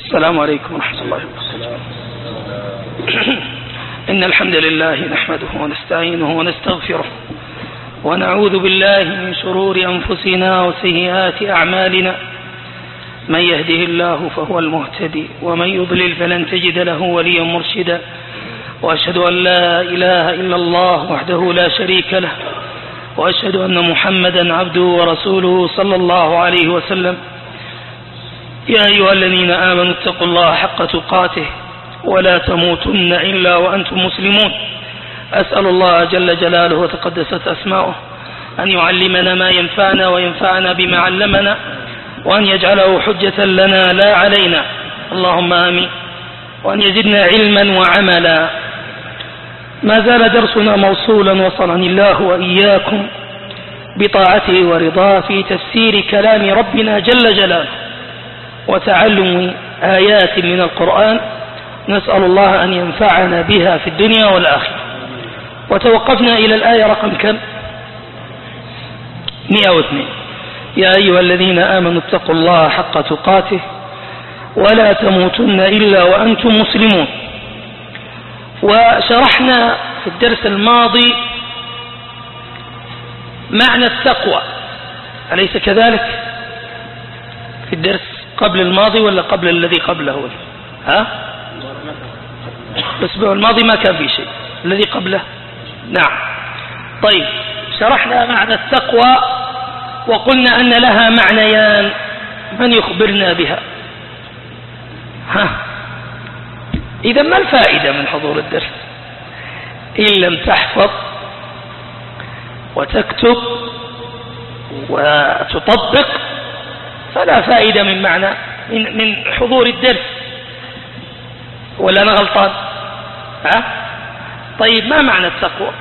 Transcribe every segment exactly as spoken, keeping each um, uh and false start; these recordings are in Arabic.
السلام عليكم ورحمة الله وبركاته. إن الحمد لله نحمده ونستعينه ونستغفره ونعوذ بالله من شرور أنفسنا وسيئات أعمالنا. من يهده الله فهو المهتدي ومن يضلل فلن تجد له وليا مرشدا. وأشهد أن لا إله إلا الله وحده لا شريك له وأشهد أن محمدا عبده ورسوله صلى الله عليه وسلم. يا أيها الذين آمنوا اتقوا الله حق تقاته ولا تموتن إلا وأنتم مسلمون. أسأل الله جل جلاله وتقدست أسماؤه أن يعلمنا ما ينفعنا وينفعنا بما علمنا وأن يجعله حجة لنا لا علينا، اللهم آمين. وأن يزدنا علما وعملا. ما زال درسنا موصولا وصلني الله وإياكم بطاعته ورضاه في تفسير كلام ربنا جل جلاله وتعلم آيات من القرآن. نسأل الله أن ينفعنا بها في الدنيا والآخرة. وتوقفنا إلى الآية رقم كم؟ مئة واثنين. يا أيها الذين آمنوا اتقوا الله حق تقاته ولا تموتن إلا وأنتم مسلمون. وشرحنا في الدرس الماضي معنى التقوى، أليس كذلك؟ في الدرس قبل الماضي ولا قبل الذي قبله؟ ها؟ الأسبوع الماضي ما كان في شيء، الذي قبله نعم. طيب، شرحنا معنى التقوى وقلنا أن لها معنيان. من يخبرنا بها؟ ها؟ إذا ما الفائدة من حضور الدرس إن لم تحفظ وتكتب وتطبق؟ فلا فائدة من معنى من, من حضور الدرس، ولا أنا غلطان؟ ها؟ طيب، ما معنى التقوى؟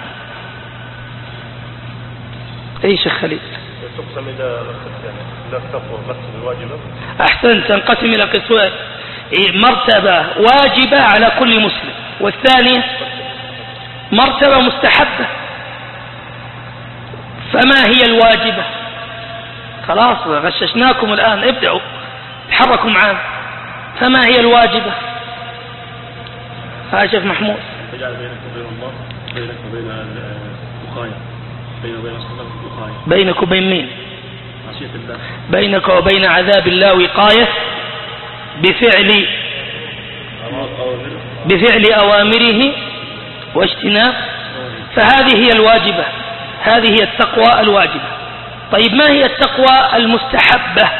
أي شيخ خليل؟ تقسم إلى التقوى مرتبة الواجبة. أحسنت، تنقسم إلى قسمين: مرتبة واجبة على كل مسلم، والثانية مرتبة مستحبة. فما هي الواجبة؟ خلاص غششناكم الآن، ابدأوا تحركوا معانا. فما هي الواجبة؟ ها شيخ محمود. تجعل بينك وبين الله، بينك وبين الوقاية، بينك وبين الصلاة وقاية. بينك وبين مين؟ معصية الله. بينك وبين عذاب الله وقاية بفعل بفعل أوامره واجتناب. فهذه هي الواجبة، هذه هي التقوى الواجبة. طيب، ما هي التقوى المستحبة؟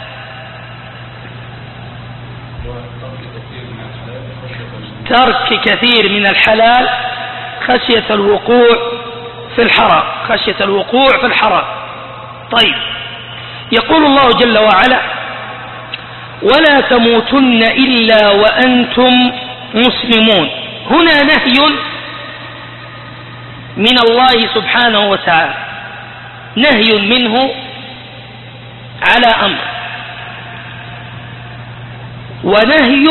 ترك كثير من الحلال خشية الوقوع في الحرام، خشية الوقوع في الحرام. طيب، يقول الله جل وعلا: ولا تموتن إلا وأنتم مسلمون. هنا نهي من الله سبحانه وتعالى، نهي منه على أمر، ونهي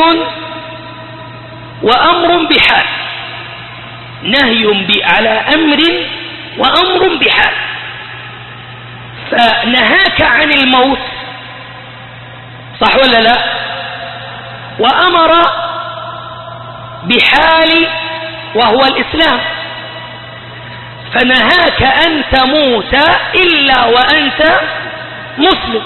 وأمر بحال. نهي على أمر وأمر بحال. فنهاك عن الموت، صح ولا لا؟ وأمر بحال وهو الإسلام. فنهاك أن تموت إلا وأنت مسلم.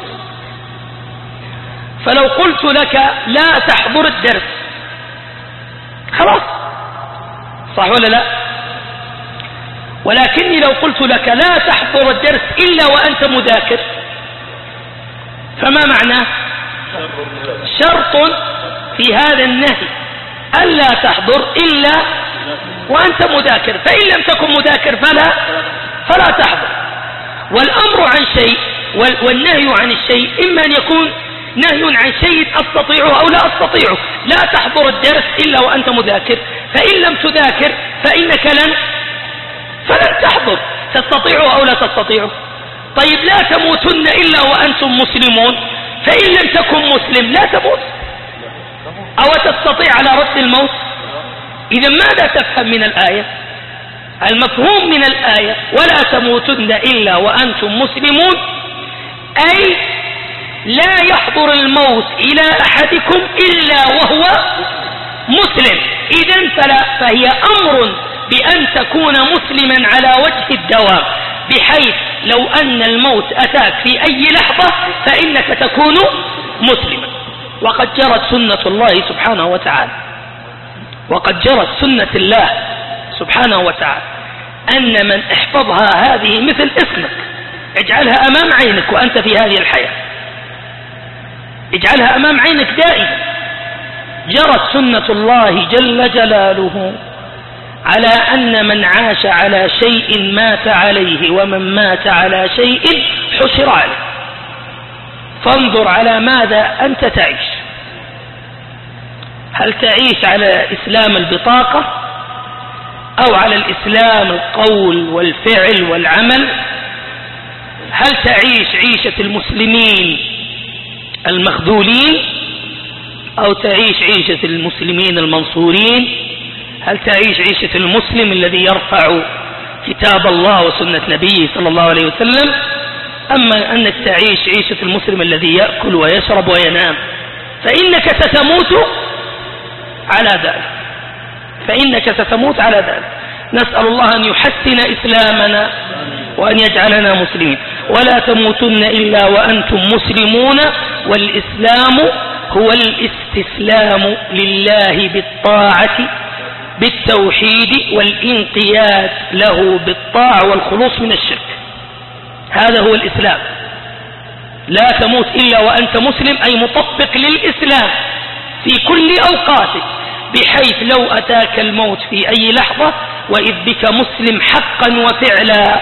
فلو قلت لك لا تحضر الدرس، خلاص، صح ولا لا؟ ولكني لو قلت لك لا تحضر الدرس إلا وأنت مذاكر، فما معناه؟ شرط في هذا النهي ألا تحضر إلا وأنت مذاكر. فإن لم تكن مذاكر فلا فلا تحضر. والأمر عن شيء والنهي عن الشيء إما أن يكون نهي عن شيء أستطيعه أو لا أستطيعه. لا تحضر الدرس إلا وأنت مذاكر، فإن لم تذاكر فإنك لن فلن تحضر، تستطيعه أو لا تستطيعه. طيب، لا تموتن إلا وأنتم مسلمون، فإن لم تكن مسلم لا تموت، أو تستطيع على رد الموت؟ إذا ماذا تفهم من الآية؟ المفهوم من الآية: ولا تموتن إلا وأنتم مسلمون، أي لا يحضر الموت إلى أحدكم إلا وهو مسلم. إذن فلا فهي أمر بأن تكون مسلما على وجه الدوام، بحيث لو أن الموت أتاك في أي لحظة فإنك تكون مسلما. وقد جرت سنة الله سبحانه وتعالى وقد جرت سنة الله سبحانه وتعالى أن من احفظها هذه مثل اسمك، اجعلها أمام عينك وأنت في هذه الحياة، اجعلها أمام عينك دائما. جرت سنة الله جل جلاله على أن من عاش على شيء مات عليه، ومن مات على شيء حشر عليه. فانظر على ماذا أنت تعيش. هل تعيش على إسلام البطاقة أو على الإسلام القول والفعل والعمل؟ هل تعيش عيشة المسلمين المخذولين أو تعيش عيشة المسلمين المنصورين؟ هل تعيش عيشة المسلم الذي يرفع كتاب الله وسنة نبيه صلى الله عليه وسلم، أما أنك تعيش عيشة المسلم الذي يأكل ويشرب وينام؟ فإنك ستموت على ذلك فإنك ستموت على ذلك. نسأل الله أن يحسن إسلامنا وأن يجعلنا مسلمين. ولا تموتن إلا وأنتم مسلمون، والإسلام هو الاستسلام لله بالطاعة بالتوحيد والانقياد له بالطاعة والخلوص من الشرك. هذا هو الإسلام. لا تموت إلا وأنت مسلم، أي مطبق للإسلام في كل أوقاتك، بحيث لو أتاك الموت في أي لحظة وإذ بك مسلم حقا وفعلا.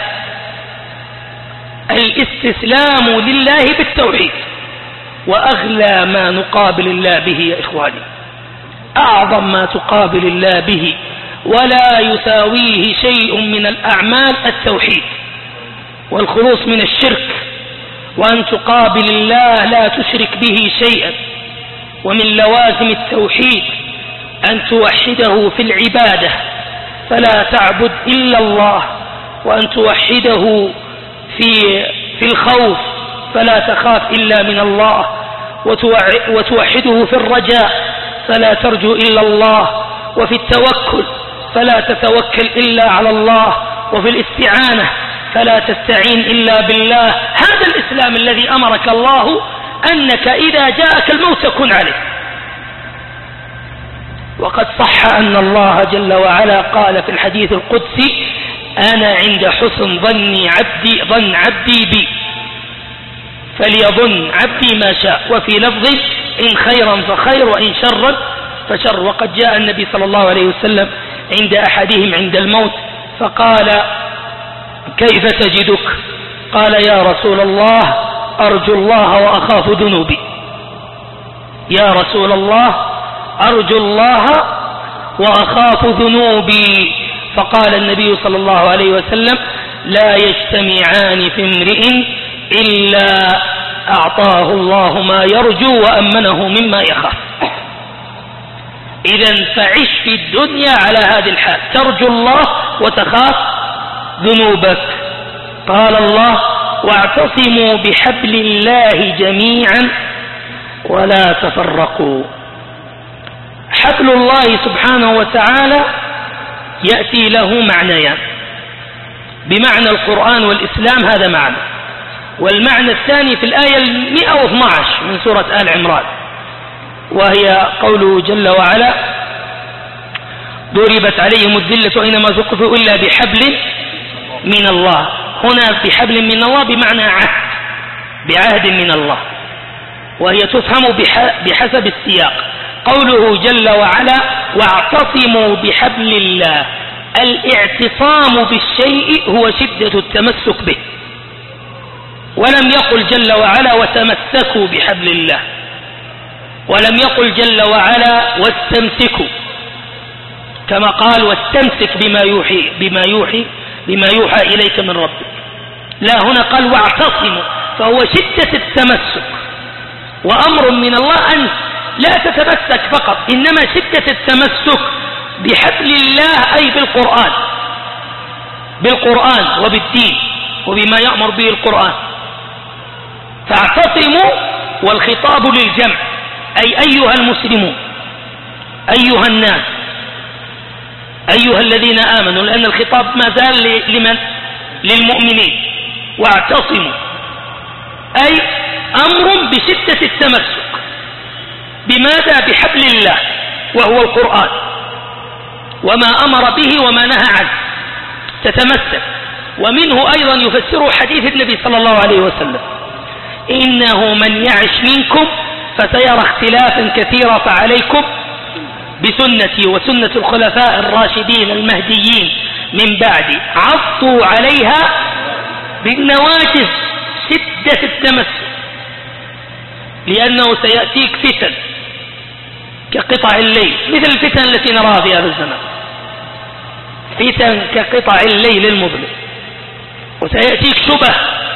الاستسلام لله بالتوحيد، وأغلى ما نقابل الله به يا إخواني، أعظم ما تقابل الله به ولا يساويه شيء من الأعمال التوحيد والخلوص من الشرك، وأن تقابل الله لا تشرك به شيئا. ومن لوازم التوحيد أن توحده في العبادة فلا تعبد إلا الله، وأن توحده في في الخوف فلا تخاف إلا من الله، وتوحده في الرجاء فلا ترجو إلا الله، وفي التوكل فلا تتوكل إلا على الله، وفي الاستعانة فلا تستعين إلا بالله. هذا الإسلام الذي أمرك الله أنك إذا جاءك الموت تكون عليه. وقد صح أن الله جل وعلا قال في الحديث القدسي: أنا عند حسن ظني عبدي ظن عبدي بي فليظن عبدي ما شاء، وفي لفظ: إن خيرا فخير وإن شرا فشر. وقد جاء النبي صلى الله عليه وسلم عند أحدهم عند الموت فقال: كيف تجدك؟ قال: يا رسول الله أرجو الله وأخاف ذنوبي. يا رسول الله أرجو الله وأخاف ذنوبي. فقال النبي صلى الله عليه وسلم: لا يجتمعان في امرئ إلا أعطاه الله ما يرجو وأمنه مما يخاف. إذن فعش في الدنيا على هذه الحال، ترجو الله وتخاف ذنوبك. قال الله: واعتصموا بحبل الله جميعا ولا تفرقوا. حبل الله سبحانه وتعالى يأتي له معنيان: بمعنى القرآن والإسلام، هذا معنى، والمعنى الثاني في الآية المئة واثنى عشر من سورة آل عمران، وهي قوله جل وعلا: ضربت عليهم الذلة أينما ثقفوا إلا بحبل من الله. هنا بحبل من الله بمعنى عهد، بعهد من الله، وهي تفهم بحسب السياق. قوله جل وعلا: واعتصموا بحبل الله، الاعتصام بالشيء هو شدة التمسك به، ولم يقل جل وعلا: وتمسكوا بحبل الله، ولم يقل جل وعلا: واستمسكوا، كما قال: واستمسك بما يوحي بما يوحي بما يوحى إليك من ربك. لا، هنا قال: واعتصموا، فهو شدة التمسك، وأمر من الله أن لا تتمسك فقط، إنما شدة التمسك بحبل الله، أي بالقرآن بالقرآن وبالدين وبما يأمر به القرآن. فاعتصموا والخطاب للجمع، أي أيها المسلمون، أيها الناس، أيها الذين آمنوا، لأن الخطاب ما زال لمن؟ للمؤمنين. واعتصموا أي أمر بشدة التمسك بماذا؟ بحبل الله وهو القرآن، وما أمر به وما نهى عنه تتمسك. ومنه أيضا يفسره حديث النبي صلى الله عليه وسلم: إنه من يعش منكم فسيرى اختلافا كثيرا فعليكم بسنتي وسنة الخلفاء الراشدين المهديين من بعدي عضوا عليها بالنواجذ، شدة التمسك، لأنه سيأتيك فتن كقطع الليل، مثل الفتن التي نراها في هذا الزمان، فتن كقطع الليل المظلم. وسيأتيك شبه،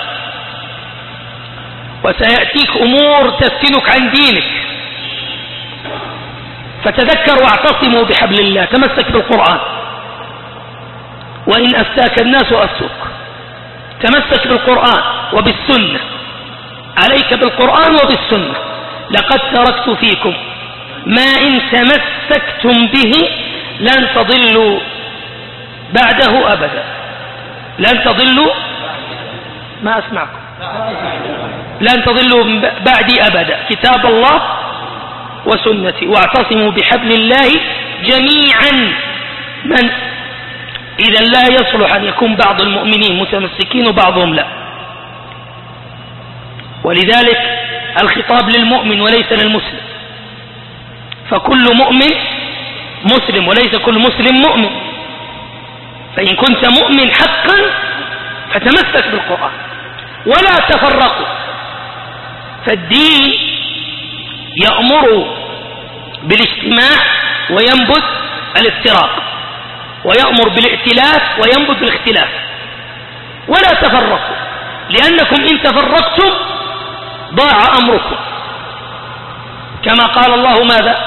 وسيأتيك أمور تفتنك عن دينك. فتذكروا واعتصموا بحبل الله، تمسك بالقرآن، وإن أفتاك الناس أفتوك. تمسك بالقرآن وبالسنة، عليك بالقرآن وبالسنة. لقد تركت فيكم ما إن تمسكتم به لن تضلوا بعده أبدا. لن تضلوا، ما أسمعكم، لن تضلوا بعدي أبدا، كتاب الله وسنتي. واعتصموا بحبل الله جميعا. من إذا لا يصلح أن يكون بعض المؤمنين متمسكين وبعضهم لا. ولذلك الخطاب للمؤمن وليس للمسلم، فكل مؤمن مسلم وليس كل مسلم مؤمن. فإن كنت مؤمن حقا فتمسك بالقرآن ولا تفرقوا. فالدين يأمر بالاجتماع وينبذ الافتراق، ويأمر بالائتلاف وينبذ الاختلاف. ولا تفرقوا، لأنكم إن تفرقتم ضاع أمركم، كما قال الله ماذا؟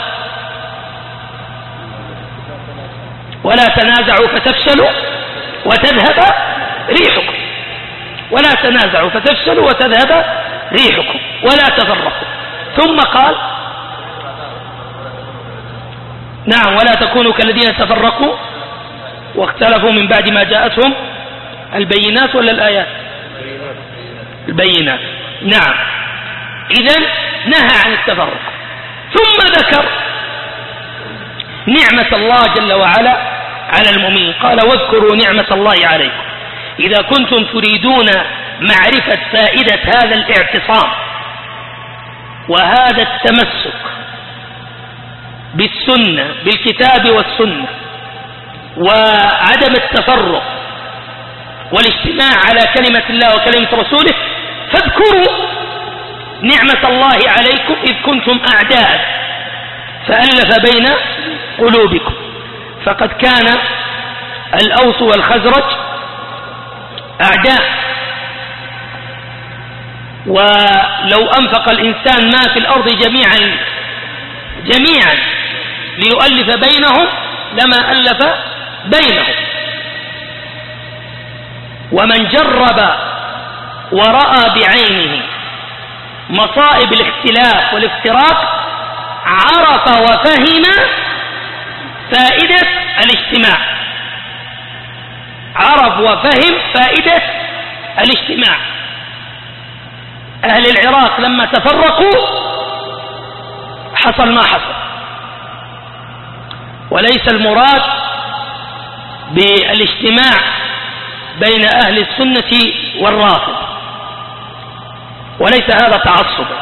ولا تنازعوا فتفشلوا وتذهب ريحكم. ولا تنازعوا فتفشلوا وتذهب ريحكم ولا تفرقوا. ثم قال: نعم، ولا تكونوا كالذين تفرقوا واختلفوا من بعد ما جاءتهم البينات ولا الآيات؟ البينات. نعم، إذن نهى عن التفرق. ثم ذكر نعمة الله جل وعلا على المؤمنين، قال: واذكروا نعمة الله عليكم إذا كنتم تريدون معرفة فائدة هذا الاعتصام وهذا التمسك بالسنة، بالكتاب والسنة، وعدم التفرق والاجتماع على كلمة الله وكلمة رسوله، فاذكروا نعمة الله عليكم إذ كنتم أعداء فألف بين قلوبكم. فقد كان الأوس والخزرج أعداء، ولو أنفق الإنسان ما في الأرض جميعا جميعا ليؤلف بينهم لما ألف بينهم. ومن جرب ورأى بعينه مصائب الاختلاف والافتراق عرف وفهم فائدة الاجتماع. عرف وفهم فائدة الاجتماع. أهل العراق لما تفرقوا حصل ما حصل. وليس المراد بالاجتماع بين أهل السنة والرافض، وليس هذا تعصبا،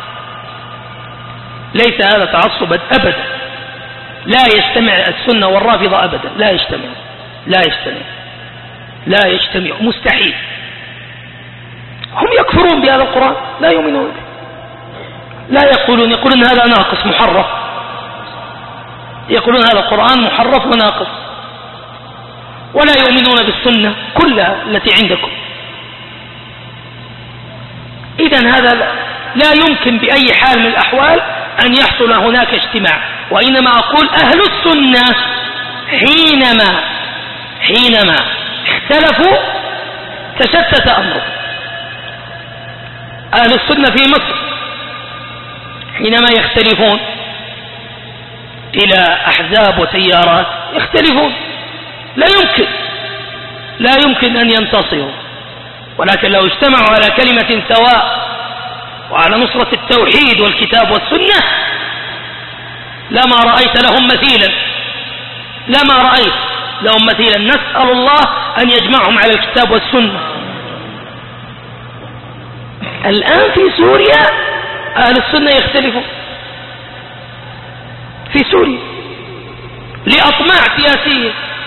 ليس هذا تعصبا أبدا. لا يجتمع السنة والرافضة أبدا، لا يجتمع لا يجتمع لا يجتمع مستحيل. هم يكفرون بهذا القرآن، لا يؤمنون به، لا يقولون يقولون هذا ناقص محرف، يقولون هذا القرآن محرف وناقص، ولا يؤمنون بالسنة كلها التي عندكم. إذن هذا لا يمكن بأي حال من الأحوال أن يحصل هناك اجتماع. وإنما أقول أهل السنة حينما حينما اختلفوا تشتت أمرهم. أهل السنة في مصر حينما يختلفون إلى أحزاب وتيارات يختلفون، لا يمكن لا يمكن أن ينتصروا، ولكن لو اجتمعوا على كلمة سواء وعلى نصرة التوحيد والكتاب والسنة لما رأيت لهم مثيلا لما رأيت لهم مثيلا. نسأل الله أن يجمعهم على الكتاب والسنة. الآن في سوريا أهل السنة يختلفون في سوريا لأطماع سياسية.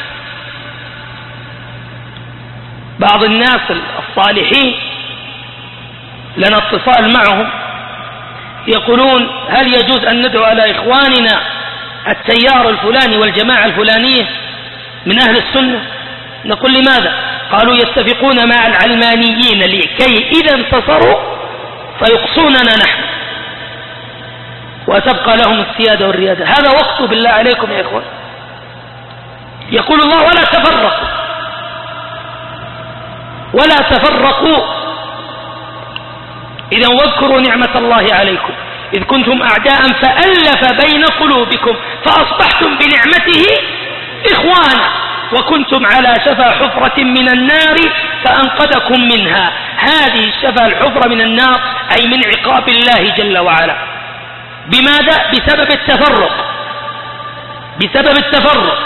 بعض الناس الصالحين لنا اتصال معهم يقولون هل يجوز أن ندعو على إخواننا التيار الفلاني والجماعة الفلانية من أهل السنة؟ نقول لماذا؟ قالوا يتفقون مع العلمانيين لكي إذا انتصروا فيقصوننا نحن وتبقى لهم السيادة والريادة. هذا وقت بالله عليكم يا إخوان. يقول الله ولا تفرقوا ولا تفرقوا. إذا واذكروا نعمة الله عليكم إذ كنتم أعداء فألف بين قلوبكم فأصبحتم بنعمته إخوانا وكنتم على شفا حفرة من النار فأنقذكم منها. هذه الشفا الحفرة من النار أي من عقاب الله جل وعلا. بماذا؟ بسبب التفرق بسبب التفرق.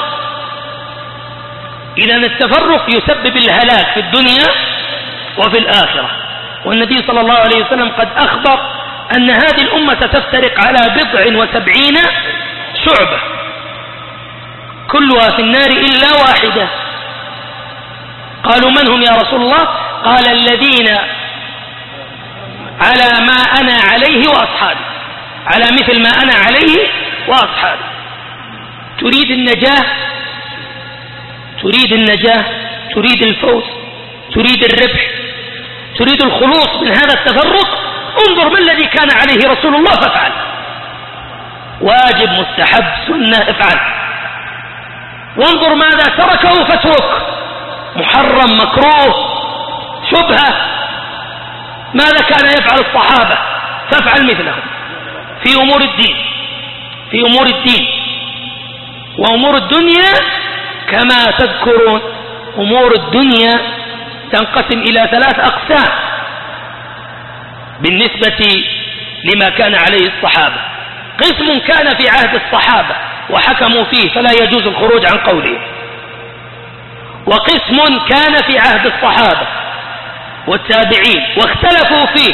إذا التفرق يسبب الهلاك في الدنيا وفي الآخرة. والنبي صلى الله عليه وسلم قد أخبر أن هذه الأمة ستفترق على بضع وسبعين شعبة كلها في النار إلا واحدة. قالوا من هم يا رسول الله؟ قال الذين على ما أنا عليه وأصحابي، على مثل ما أنا عليه وأصحابي. تريد النجاة تريد النجاة تريد الفوز تريد الربح تريد الخلوص من هذا التفرق، انظر ما الذي كان عليه رسول الله فافعل. واجب مستحب سنة افعل، وانظر ماذا تركه فاترك، محرم مكروه شبهة. ماذا كان يفعل الصحابة فافعل مثلهم في أمور الدين في أمور الدين وأمور الدنيا. كما تذكرون أمور الدنيا تنقسم إلى ثلاث أقسام بالنسبة لما كان عليه الصحابة. قسم كان في عهد الصحابة وحكموا فيه فلا يجوز الخروج عن قوله، وقسم كان في عهد الصحابة والتابعين واختلفوا فيه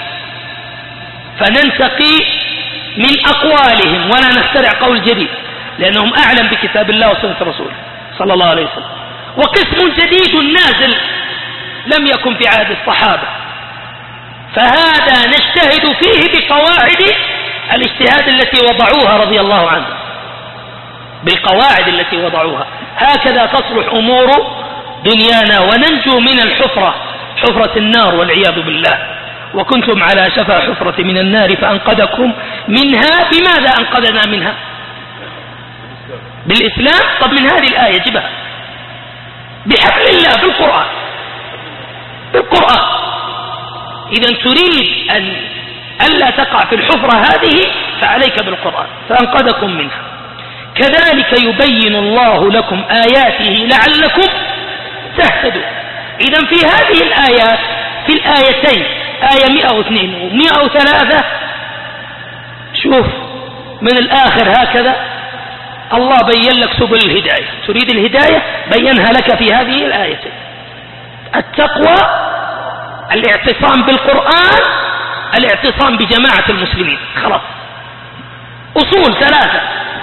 فننتقي من أقوالهم ولا نخترع قول جديد لأنهم أعلم بكتاب الله وسنة رسوله صلى الله عليه وسلم. وقسم جديد نازل لم يكن في عهد الصحابة، فهذا نجتهد فيه بقواعد الاجتهاد التي وضعوها رضي الله عنه، بالقواعد التي وضعوها. هكذا تصلح أمور دنيانا وننجو من الحفرة، حفرة النار والعياذ بالله. وكنتم على شفا حفرة من النار فأنقذكم منها. بماذا أنقذنا منها؟ بالإسلام. طب من هذه الآية جبها بحبل الله بالقرآن بالقرآن. إذا تريد أن ألا تقع في الحفرة هذه فعليك بالقرآن فأنقذكم منها. كذلك يبين الله لكم آياته لعلكم تهتدون. إذا في هذه الآيات في الآيتين آية مئة واثنين ومئة وثلاثة شوف من الآخر هكذا الله بين لك سبل الهداية. تريد الهداية بينها لك في هذه الآيتين. التقوى الاعتصام بالقرآن، الاعتصام بجماعة المسلمين. خلاص أصول ثلاثة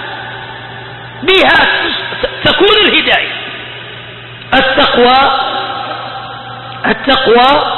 بها تكون الهداية. التقوى التقوى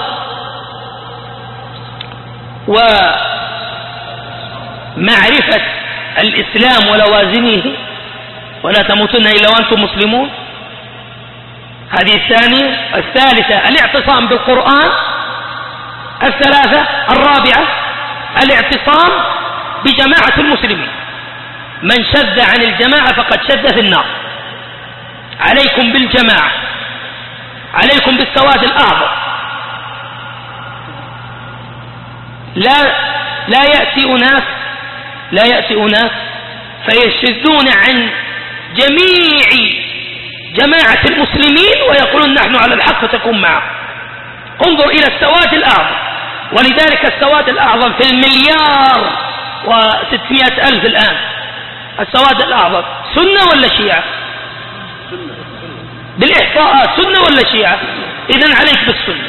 ومعرفة الإسلام ولوازمه ولا تموتن إلا وأنتم مسلمون. هذه الثانية. الثالثة الاعتصام بالقرآن. الثلاثة الرابعة الاعتصام بجماعة المسلمين. من شذ عن الجماعة فقد شذ في النار. عليكم بالجماعة، عليكم بالسواد الأعظم. لا لا يأتي أناس لا يأتي أناس فيشذون عن جميع جماعة المسلمين ويقولون نحن على الحق فتكون معه. انظر إلى السواد الأعظم، ولذلك السواد الأعظم في المليار وستمائة ألف الآن، السواد الأعظم سنة ولا شيعة؟ بالإحصاءات سنة ولا شيعة؟ إذن عليك بالسنة.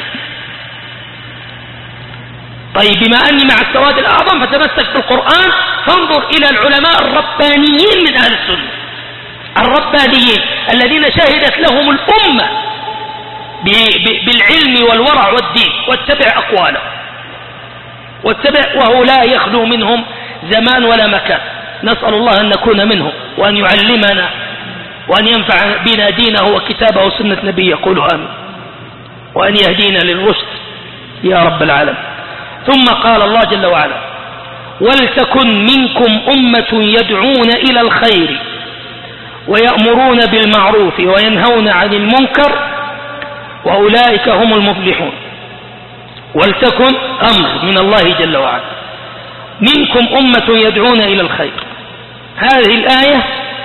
طيب بما أني مع السواد الأعظم فتمسك بالقرآن، فانظر إلى العلماء الربانيين من أهل السنة، الربانيين الذين شهدت لهم الأمة بالعلم والورع والدين، واتبع أقواله واتبع، وهو لا يخلو منهم زمان ولا مكان. نسأل الله أن نكون منهم وأن يعلمنا وأن ينفع بنا دينه وكتابه وسنة نبيه، يقول آمين، وأن يهدينا للرشد يا رب العالمين. ثم قال الله جل وعلا: ولتكن منكم أمة يدعون إلى الخير ويأمرون بالمعروف وينهون عن المنكر وأولئك هم المفلحون. ولتكن أمر من الله جل وعلا، منكم أمة يدعون إلى الخير. هذه الآية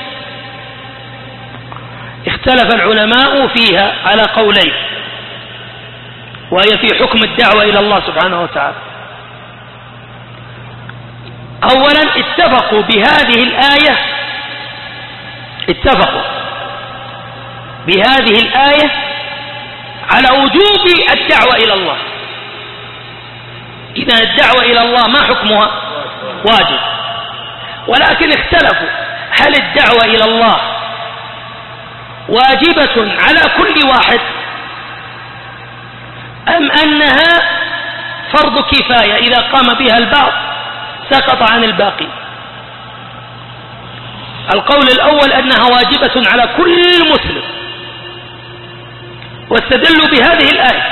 اختلف العلماء فيها على قولين، وهي في حكم الدعوة إلى الله سبحانه وتعالى. أولا اتفقوا بهذه الآية اتفقوا بهذه الآية على وجوب الدعوة إلى الله. إذا الدعوة إلى الله ما حكمها؟ واجب. ولكن اختلفوا، هل الدعوة إلى الله واجبة على كل واحد أم أنها فرض كفاية إذا قام بها البعض سقط عن الباقي؟ القول الأول أنها واجبة على كل مسلم، واستدلوا بهذه الآية،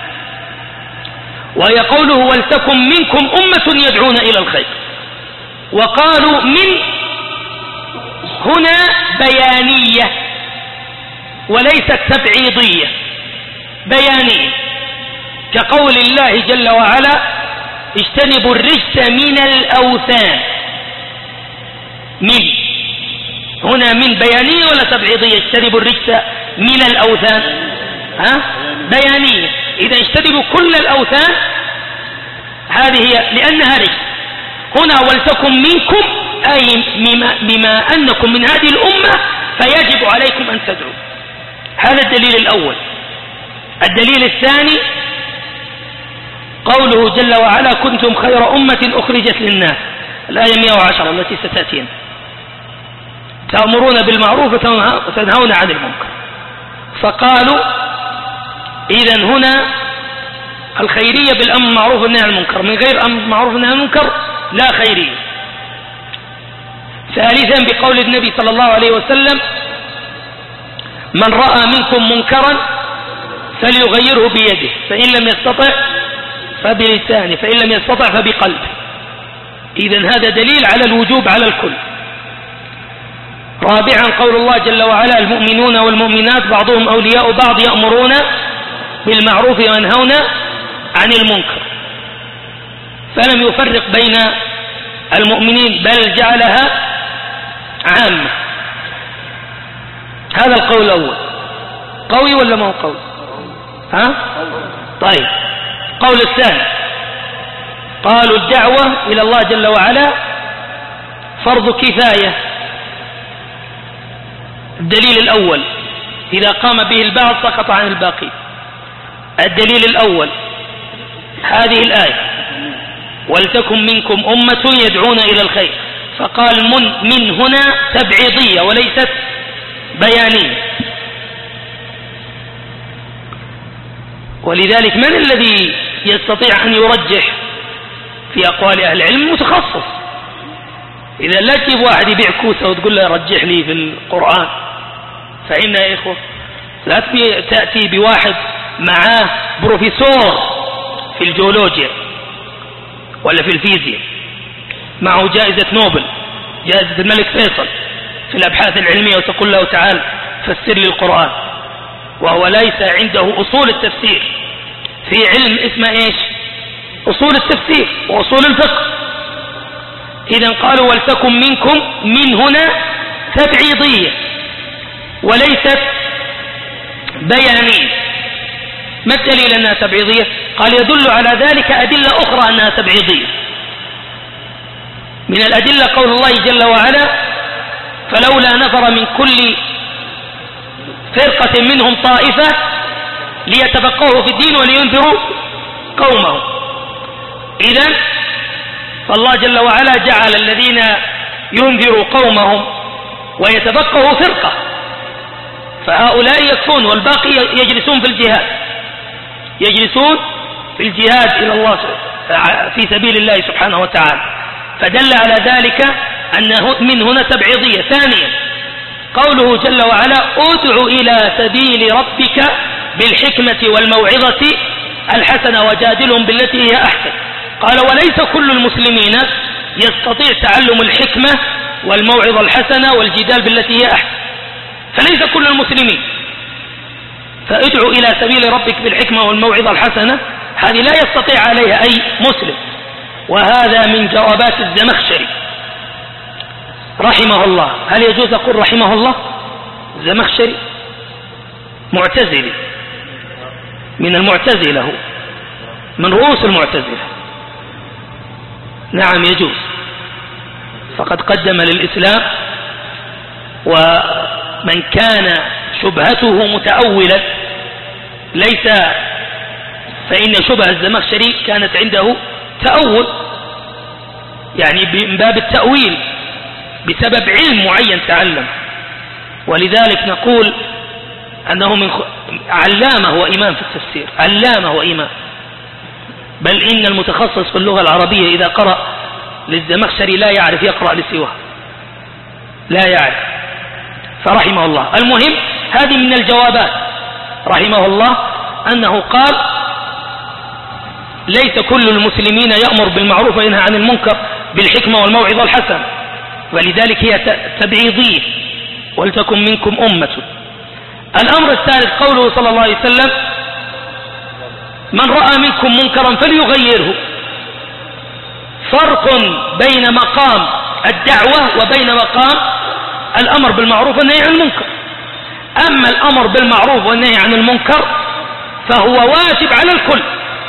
وهي قوله: ولتكن منكم أمة يدعون إلى الخير. وقالوا من هنا بيانية وليست تبعيضية، بيانية، كقول الله جل وعلا: اجتنبوا الرجس من الأوثان. من هنا من بيانية ولا تبعيضية؟ اجتنبوا الرجس من الأوثان، ها؟ بيانية. إذا اجتنبوا كل الأوثان، هذه هي لأنها رجس. هنا ولتكن منكم أي بما أنكم من هذه الأمة فيجب عليكم أن تدعوا. هذا الدليل الأول. الدليل الثاني قوله جل وعلا: كنتم خير أمة أخرجت للناس، الآية مئة وعشرة التي ستأتينا، تأمرون بالمعروف وتنهون عن المنكر. فقالوا إذن هنا الخيرية بالأمر بالمعروف والنهي عن المنكر، من غير أمر بالمعروف والنهي عن المنكر لا خيرية. ثالثا بقول النبي صلى الله عليه وسلم: من رأى منكم منكرا فليغيره بيده، فإن لم يستطع فبلسانه، فإن لم يستطع فبقلبه. إذن هذا دليل على الوجوب على الكل. رابعا قول الله جل وعلا: المؤمنون والمؤمنات بعضهم أولياء بعض يأمرون بالمعروف وينهون عن المنكر، فلم يفرق بين المؤمنين بل جعلها عامة. هذا القول الأول. قوي ولا ما هو قوي؟ ها؟ طيب. قول الثاني قالوا الدعوة إلى الله جل وعلا فرض كفاية. الدليل الأول: إذا قام به البعض سقط عن الباقي. الدليل الأول هذه الآية: ولتكن منكم أمة يدعون إلى الخير. فقال من, من هنا تبعيضية وليست بيانية. ولذلك من الذي يستطيع أن يرجح في أقوال أهل العلم؟ متخصص. إذا لا تجيب واحد يبيع كوسة وتقول له رجح لي في القرآن، فإن يا إخوة لا تأتي بواحد معاه بروفيسور في الجيولوجيا ولا في الفيزياء، معه جائزة نوبل، جائزة الملك فيصل في الأبحاث العلمية، وتقول له تعال فسر لي القرآن، وهو ليس عنده أصول التفسير. في علم اسمه إيش؟ أصول التفسير وأصول الفقه. إذن قالوا ولتكن منكم من هنا تبعيضية وليست بيانية. ما الدليل أنها تبعيضية؟ قال يدل على ذلك أدلة أخرى أنها تبعيضية. من الأدلة قول الله جل وعلا فلولا نفر من كل فرقة منهم طائفة ليتفقهوا في الدين ولينذروا قومهم. إذن فالله جل وعلا جعل الذين ينذروا قومهم ويتفقهوا فرقة، فهؤلاء يكفون والباقي يجلسون في الجهاد، يجلسون في الجهاد إلى الله في سبيل الله سبحانه وتعالى، فدل على ذلك أنه من هنا تبعيضية. ثانيا قوله جل وعلا ادع إلى سبيل ربك بالحكمة والموعظة الحسنة وجادلهم بالتي هي أحسن. قال وليس كل المسلمين يستطيع تعلم الحكمة والموعظة الحسنة والجدال بالتي هي أحسن، فليس كل المسلمين. فادعوا إلى سبيل ربك بالحكمة والموعظة الحسنة هذه لا يستطيع عليها أي مسلم. وهذا من جوابات الزمخشري رحمه الله. هل يجوز أقول رحمه الله؟ الزمخشري معتزلي من المعتزلة، هو من رؤوس المعتزلة. نعم يجوز، فقد قدم للإسلام، ومن كان شبهته متأولا ليس، فإن شبه الزمخشري كانت عنده تأول، يعني من باب التأويل بسبب علم معين تعلم، ولذلك نقول أنه من علامة وإمام في التفسير، علامة وإمام. بل إن المتخصص في اللغة العربية إذا قرأ للزمخشري لا يعرف يقرأ لسواه، لا يعرف، فرحمه الله. المهم هذه من الجوابات رحمه الله أنه قال ليس كل المسلمين يأمر بالمعروف وينهى عن المنكر بالحكمة والموعظة الحسنة، ولذلك هي تبعيضية ولتكن منكم أمة. الأمر الثالث قوله صلى الله عليه وسلم من رأى منكم منكرا فليغيره. فرق بين مقام الدعوة وبين مقام الأمر بالمعروف والنهي عن المنكر. أما الأمر بالمعروف والنهي عن المنكر فهو واجب على الكل،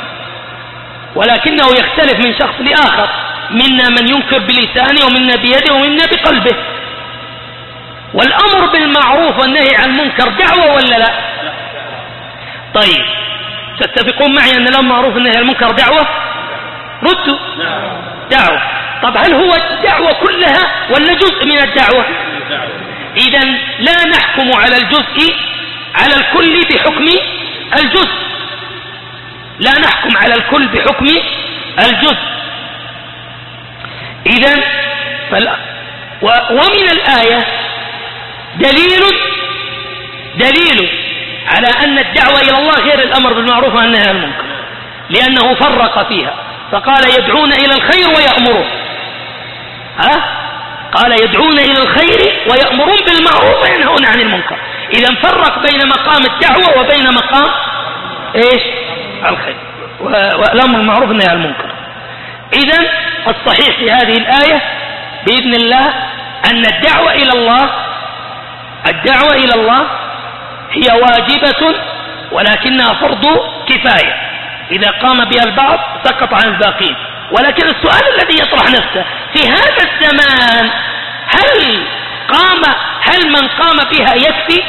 ولكنه يختلف من شخص لآخر، منا من ينكر بلسانه ومنا بيده ومنا بقلبه. والأمر بالمعروف والنهي عن المنكر دعوة ولا لا؟ طيب تتفقون معي أن الأمر بالمعروف والنهي عن المنكر دعوة؟ ردوا دعوة. طب هل هو الدعوة كلها ولا جزء من الدعوة؟ إذن لا نحكم على الجزء على الكل بحكم الجزء، لا نحكم على الكل بحكم الجزء. إذن فال... و... ومن الآية دليل دليل على أن الدعوة إلى الله غير الأمر بالمعروف والنهي عن المنكر، لأنه فرق فيها فقال يدعون إلى الخير ويأمرون، ها؟ قال يدعون إلى الخير ويأمرون بالمعروف وينهون عن المنكر. إذن فرق بين مقام الدعوة وبين مقام إيش؟ الخير والأمر بالمعروف والنهي عن المنكر. إذن الصحيح في هذه الآية بإذن الله أن الدعوة إلى الله الدعوة إلى الله هي واجبة ولكنها فرض كفاية، إذا قام بها البعض سقط عن الباقين. ولكن السؤال الذي يطرح نفسه في هذا الزمان هل قام هل من قام بها يكفي؟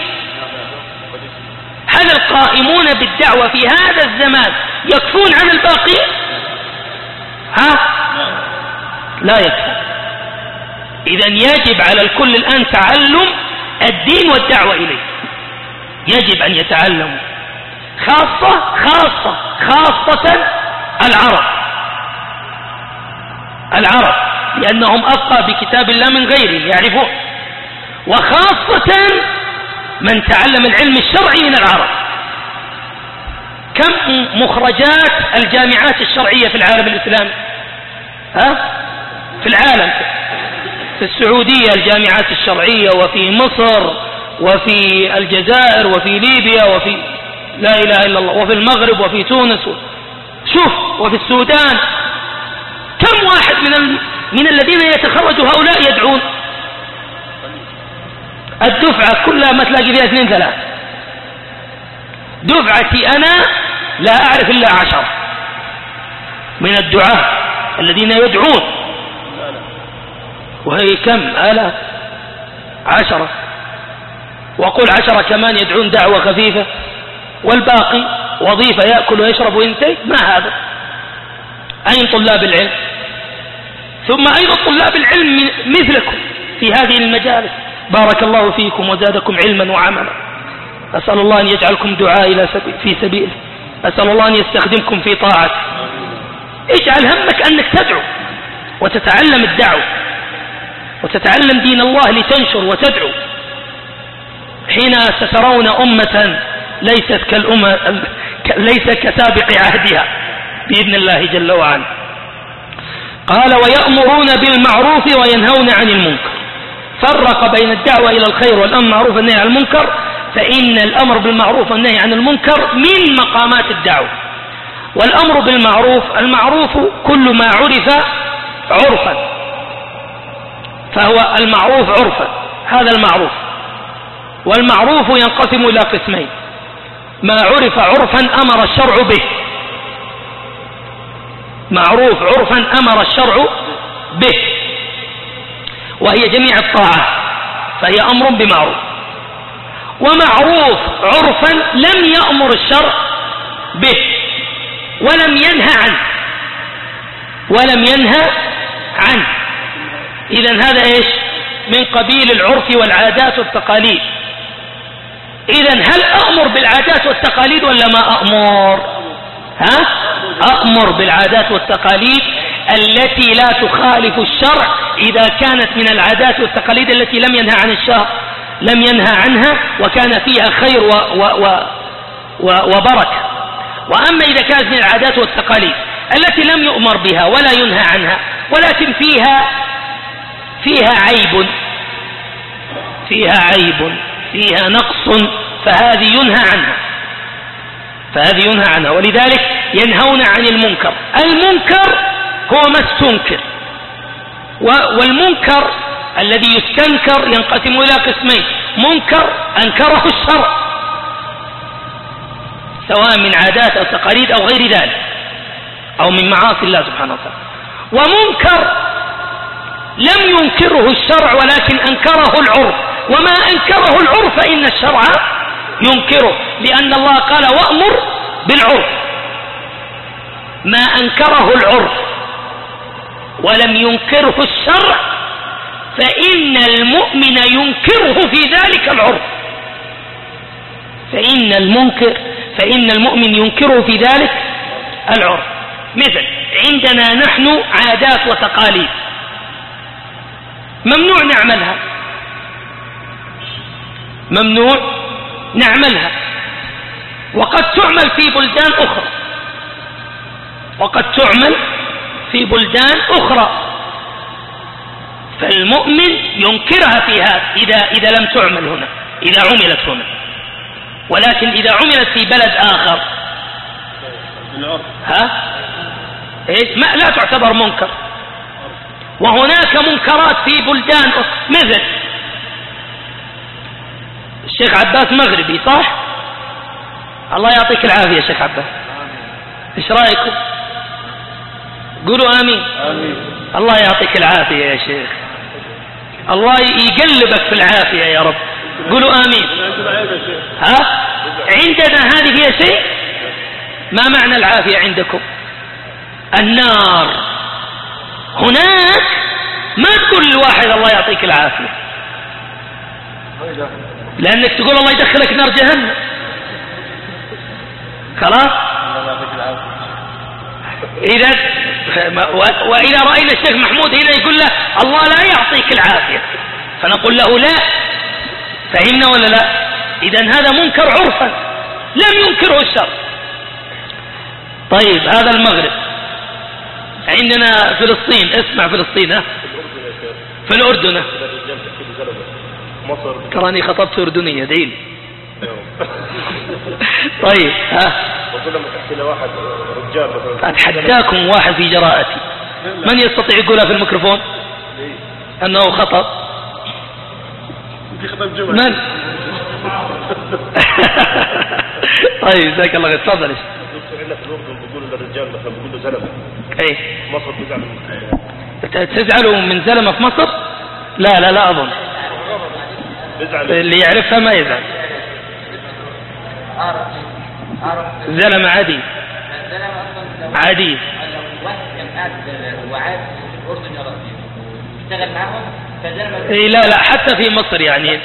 هل القائمون بالدعوة في هذا الزمان يكفون عن الباقين؟ ها؟ لا يكفي. إذن يجب على الكل الآن تعلم الدين والدعوة إليه، يجب أن يتعلموا، خاصة خاصة خاصة العرب العرب لأنهم أفقه بكتاب الله من غيرهم يعرفون، وخاصة من تعلم العلم الشرعي من العرب. كم مخرجات الجامعات الشرعية في العالم الإسلامي؟ ها؟ في العالم، في السعودية الجامعات الشرعية، وفي مصر وفي الجزائر وفي ليبيا وفي لا إله إلا الله، وفي المغرب وفي تونس، شوف، وفي السودان. كم واحد من من الذين يتخرج هؤلاء يدعون؟ الدفعة كلها ما تلاقي فيها اثنين ثلاث. دفعتي أنا لا أعرف إلا عشر من الدعاة الذين يدعون، وهي كم؟ آلاف، عشرة، وقل عشرة كمان يدعون دعوة خفيفة، والباقي وظيفة يأكل ويشرب وينتهي. ما هذا؟ أين طلاب العلم؟ ثم أيضا طلاب العلم مثلكم في هذه المجالس، بارك الله فيكم وزادكم علما وعملا. أسأل الله أن يجعلكم دعاء إلى سبيل في سبيله، أسأل الله أن يستخدمكم في طاعته. اجعل همك أنك تدعو وتتعلم الدعوة وتتعلم دين الله لتنشر وتدعو. حين سترون أمة ليست كالأمة ليس كسابق عهدها بإذن الله جل وعلا. قال ويأمرون بالمعروف وينهون عن المنكر. فرق بين الدعوة إلى الخير والأمر بالمعروف والنهي عن المنكر، فإن الأمر بالمعروف والنهي عن المنكر من مقامات الدعوة. والأمر بالمعروف، المعروف كل ما عرف عرفا، فهو المعروف عرفا، هذا المعروف. والمعروف ينقسم إلى قسمين: ما عرف عرفا أمر الشرع به، معروف عرفا أمر الشرع به، وهي جميع الطاعات، فهي أمر بمعروف. ومعروف عرفا لم يأمر الشرع به ولم ينهى عنه ولم ينهى عنه إذن هذا إيش؟ من قبيل العرف والعادات والتقاليد. إذن هل أأمر بالعادات والتقاليد ولا ما أأمر؟ ها؟ أأمر بالعادات والتقاليد التي لا تخالف الشرع، إذا كانت من العادات والتقاليد التي لم ينهى عن الشرع لم ينهى عنها وكان فيها خير و و و و وبركة. وأما إذا كانت من العادات والتقاليد التي لم يؤمر بها ولا ينهى عنها ولكن فيها فيها عيب فيها عيب فيها نقص، فهذه ينهى عنها فهذه ينهى عنها ولذلك ينهون عن المنكر. المنكر هو ما استنكر، والمنكر الذي يستنكر ينقسم إلى قسمين: منكر أنكره الشرع سواء من عادات أو تقاليد أو غير ذلك أو من معاصي الله سبحانه وتعالى، ومنكر لم ينكره الشرع ولكن أنكره العرف، وما أنكره العرف فإن الشرع ينكره، لأن الله قال وأمر بالعرف. ما أنكره العرف ولم ينكره الشرع فإن المؤمن ينكره في ذلك العرف، فإن المنكر فإن المؤمن ينكره في ذلك العرف. مثل عندنا نحن عادات وتقاليد ممنوع نعملها ممنوع نعملها وقد تعمل في بلدان أخرى وقد تعمل في بلدان أخرى فالمؤمن ينكرها في هذا إذا, إذا لم تعمل هنا، إذا عملت هنا. ولكن إذا عملت في بلد آخر ها إيه؟ ما لا تعتبر منكر. وهناك منكرات في بلدان أخرى، مثل الشيخ عباس مغربي، صح؟ الله يعطيك العافية شيخ عباس، ايش رأيكم؟ قولوا آمين. آمين. الله يعطيك العافية يا شيخ، الله يقلبك في العافية يا رب. قولوا آمين. ها؟ عندنا هذه هي شيء. ما معنى العافية عندكم؟ النار. هناك ما تقول لواحد الله يعطيك العافية، لأنك تقول الله يدخلك نار جهنم، خلاص. إذا وإذا رأينا الشيخ محمود هنا يقول له الله لا يعطيك العافية، فنقول له لا. فهمنا ولا لا؟ إذن هذا منكر عرفا لم ينكره الشرع. طيب هذا المغرب. عندنا فلسطين، اسمع فلسطين، ها؟ في الأردن. تراني خطبت أردنية دين. طيب ها؟ أتحداكم واحد في جراءتي من يستطيع يقولها في الميكروفون أنه خطأ؟ من؟ طيب جزاك الله خير. تفضل. بيقولوا للرجال مثلا بيقولوا زلمه. ايه مصر تزعل من تزعلوا من زلمه في مصر؟ لا لا لا اظن. اللي يعرفها ما يزعل. زلمه عادي. عادي. إيه لا لا حتى في مصر يعني.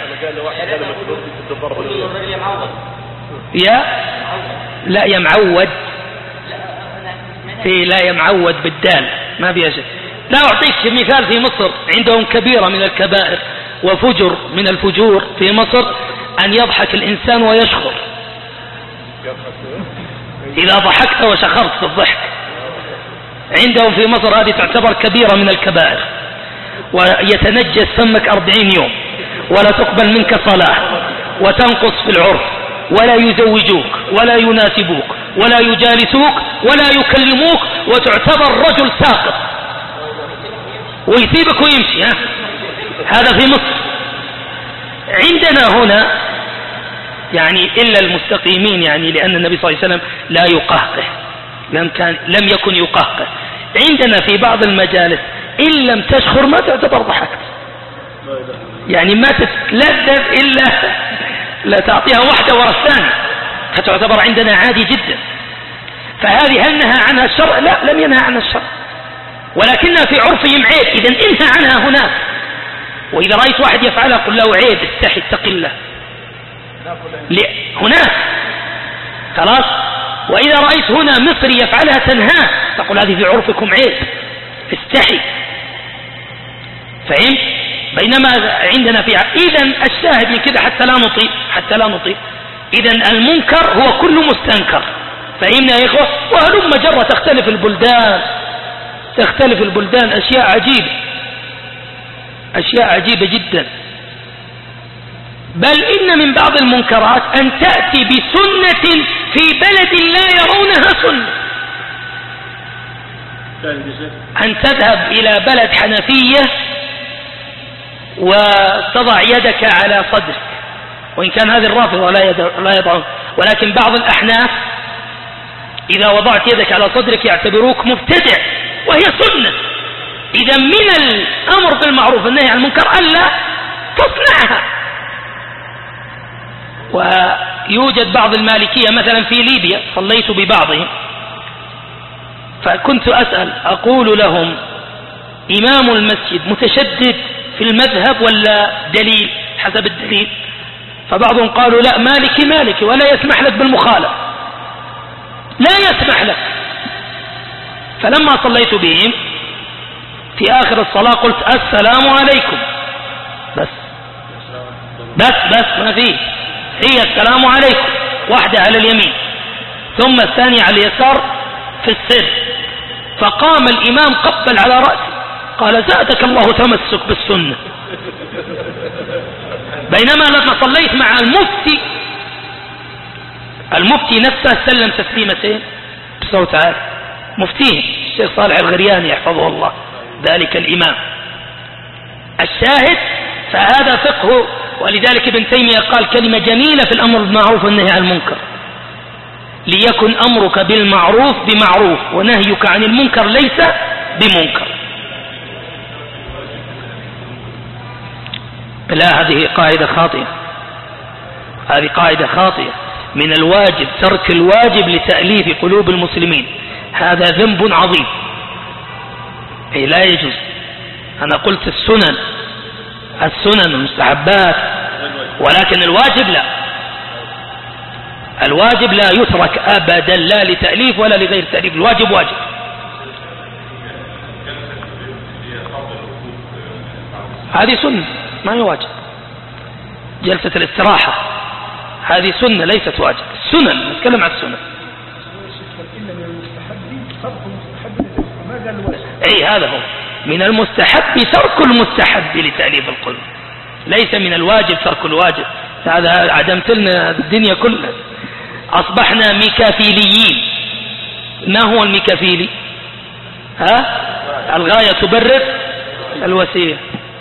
يا لا يا معود. إيه لا يا معود بالدال ما بيجي. لا أعطيك مثال في مصر عندهم كبيرة من الكبائر وفجر من الفجور في مصر أن يضحك الإنسان ويشخر. إذا ضحكت وشخرت في الضحك عندهم في مصر هذه تعتبر كبيرة من الكبائر، ويتنجس فمك أربعين يوم ولا تقبل منك صلاة وتنقص في العرف ولا يزوجوك ولا يناسبوك ولا يجالسوك ولا يكلموك وتعتبر رجل ساقط ويسيبك ويمشي. ها؟ هذا في مصر. عندنا هنا يعني إلا المستقيمين يعني لأن النبي صلى الله عليه وسلم لا يقهقه، لم, كان لم يكن يقهقه. عندنا في بعض المجالس إن لم تشخر ما تعتبر ضحكت، يعني ما تتلذذ إلا لا تعطيها واحدة ورا الثانية فتعتبر عندنا عادي جدا. فهذه هل نهى عنها الشرع؟ لا لم ينهى عنها الشرع، ولكنها في عرفهم عيب. إذن انهى عنها هناك، وإذا رأيت واحد يفعلها قل له عيب استحي اتق الله هناك خلاص. وإذا رأيت هنا مصري يفعلها تنهاه تقول هذه في عرفكم عيب استحي. فهمت؟ بينما عندنا في إذن الشاهد من كده حتى لا نطيل حتى لا نطيل إذن المنكر هو كل مستنكر. فهمنا يا إخوة؟ وهلم جرة تختلف البلدان تختلف البلدان أشياء عجيبة أشياء عجيبة جدا. بل إن من بعض المنكرات أن تأتي بسنة في بلد لا يرونها سنة، أن تذهب إلى بلد حنفية وتضع يدك على صدرك، وإن كان هذه الرافضة لا يضعون، ولكن بعض الأحناف إذا وضعت يدك على صدرك يعتبروك مبتدع وهي سنة. إذا من الأمر بالمعروف والنهي عن المنكر ألا تصنعها. ويوجد بعض المالكية مثلا في ليبيا صليت ببعضهم فكنت أسأل أقول لهم إمام المسجد متشدد في المذهب ولا دليل حسب الدليل؟ فبعضهم قالوا لا مالكي مالكي ولا يسمح لك بالمخالفة لا يسمح لك. فلما صليت بهم في آخر الصلاة قلت السلام عليكم بس بس بس ما فيه، هي السلام عليكم واحدة على اليمين ثم الثانية على اليسار في السر. فقام الإمام قبل على رأسي قال زادك الله تمسك بالسنة. بينما لما صليت مع المفتي المفتي نفسه سلم تسليمتين بصوت عالي، مفتيه الشيخ صالح الغرياني يحفظه الله ذلك الإمام. الشاهد فهذا فقه. ولذلك ابن تيمية قال كلمة جميلة في الأمر بالمعروف والنهي عن المنكر: ليكن أمرك بالمعروف بمعروف ونهيك عن المنكر ليس بمنكر. لا هذه قاعدة خاطئة، هذه قاعدة خاطئة. من الواجب ترك الواجب لتأليف قلوب المسلمين، هذا ذنب عظيم. أي لا يجوز. أنا قلت السنن السنن المستحبات، ولكن الواجب لا، الواجب لا يترك أبدا لا لتأليف ولا لغير تأليف، الواجب واجب. هذه سنة ما هي واجب. جلسة الاستراحة هذه سنة ليست واجب، السنن نتكلم عن السنة. أي هذا هو من المستحب ترك المستحب لتأليف القلوب، ليس من الواجب ترك الواجب. هذا عدمت لنا الدنيا كلها، أصبحنا ميكافيليين. ما هو الميكافيلي؟ ها؟ الغاية تبرر الوسيلة.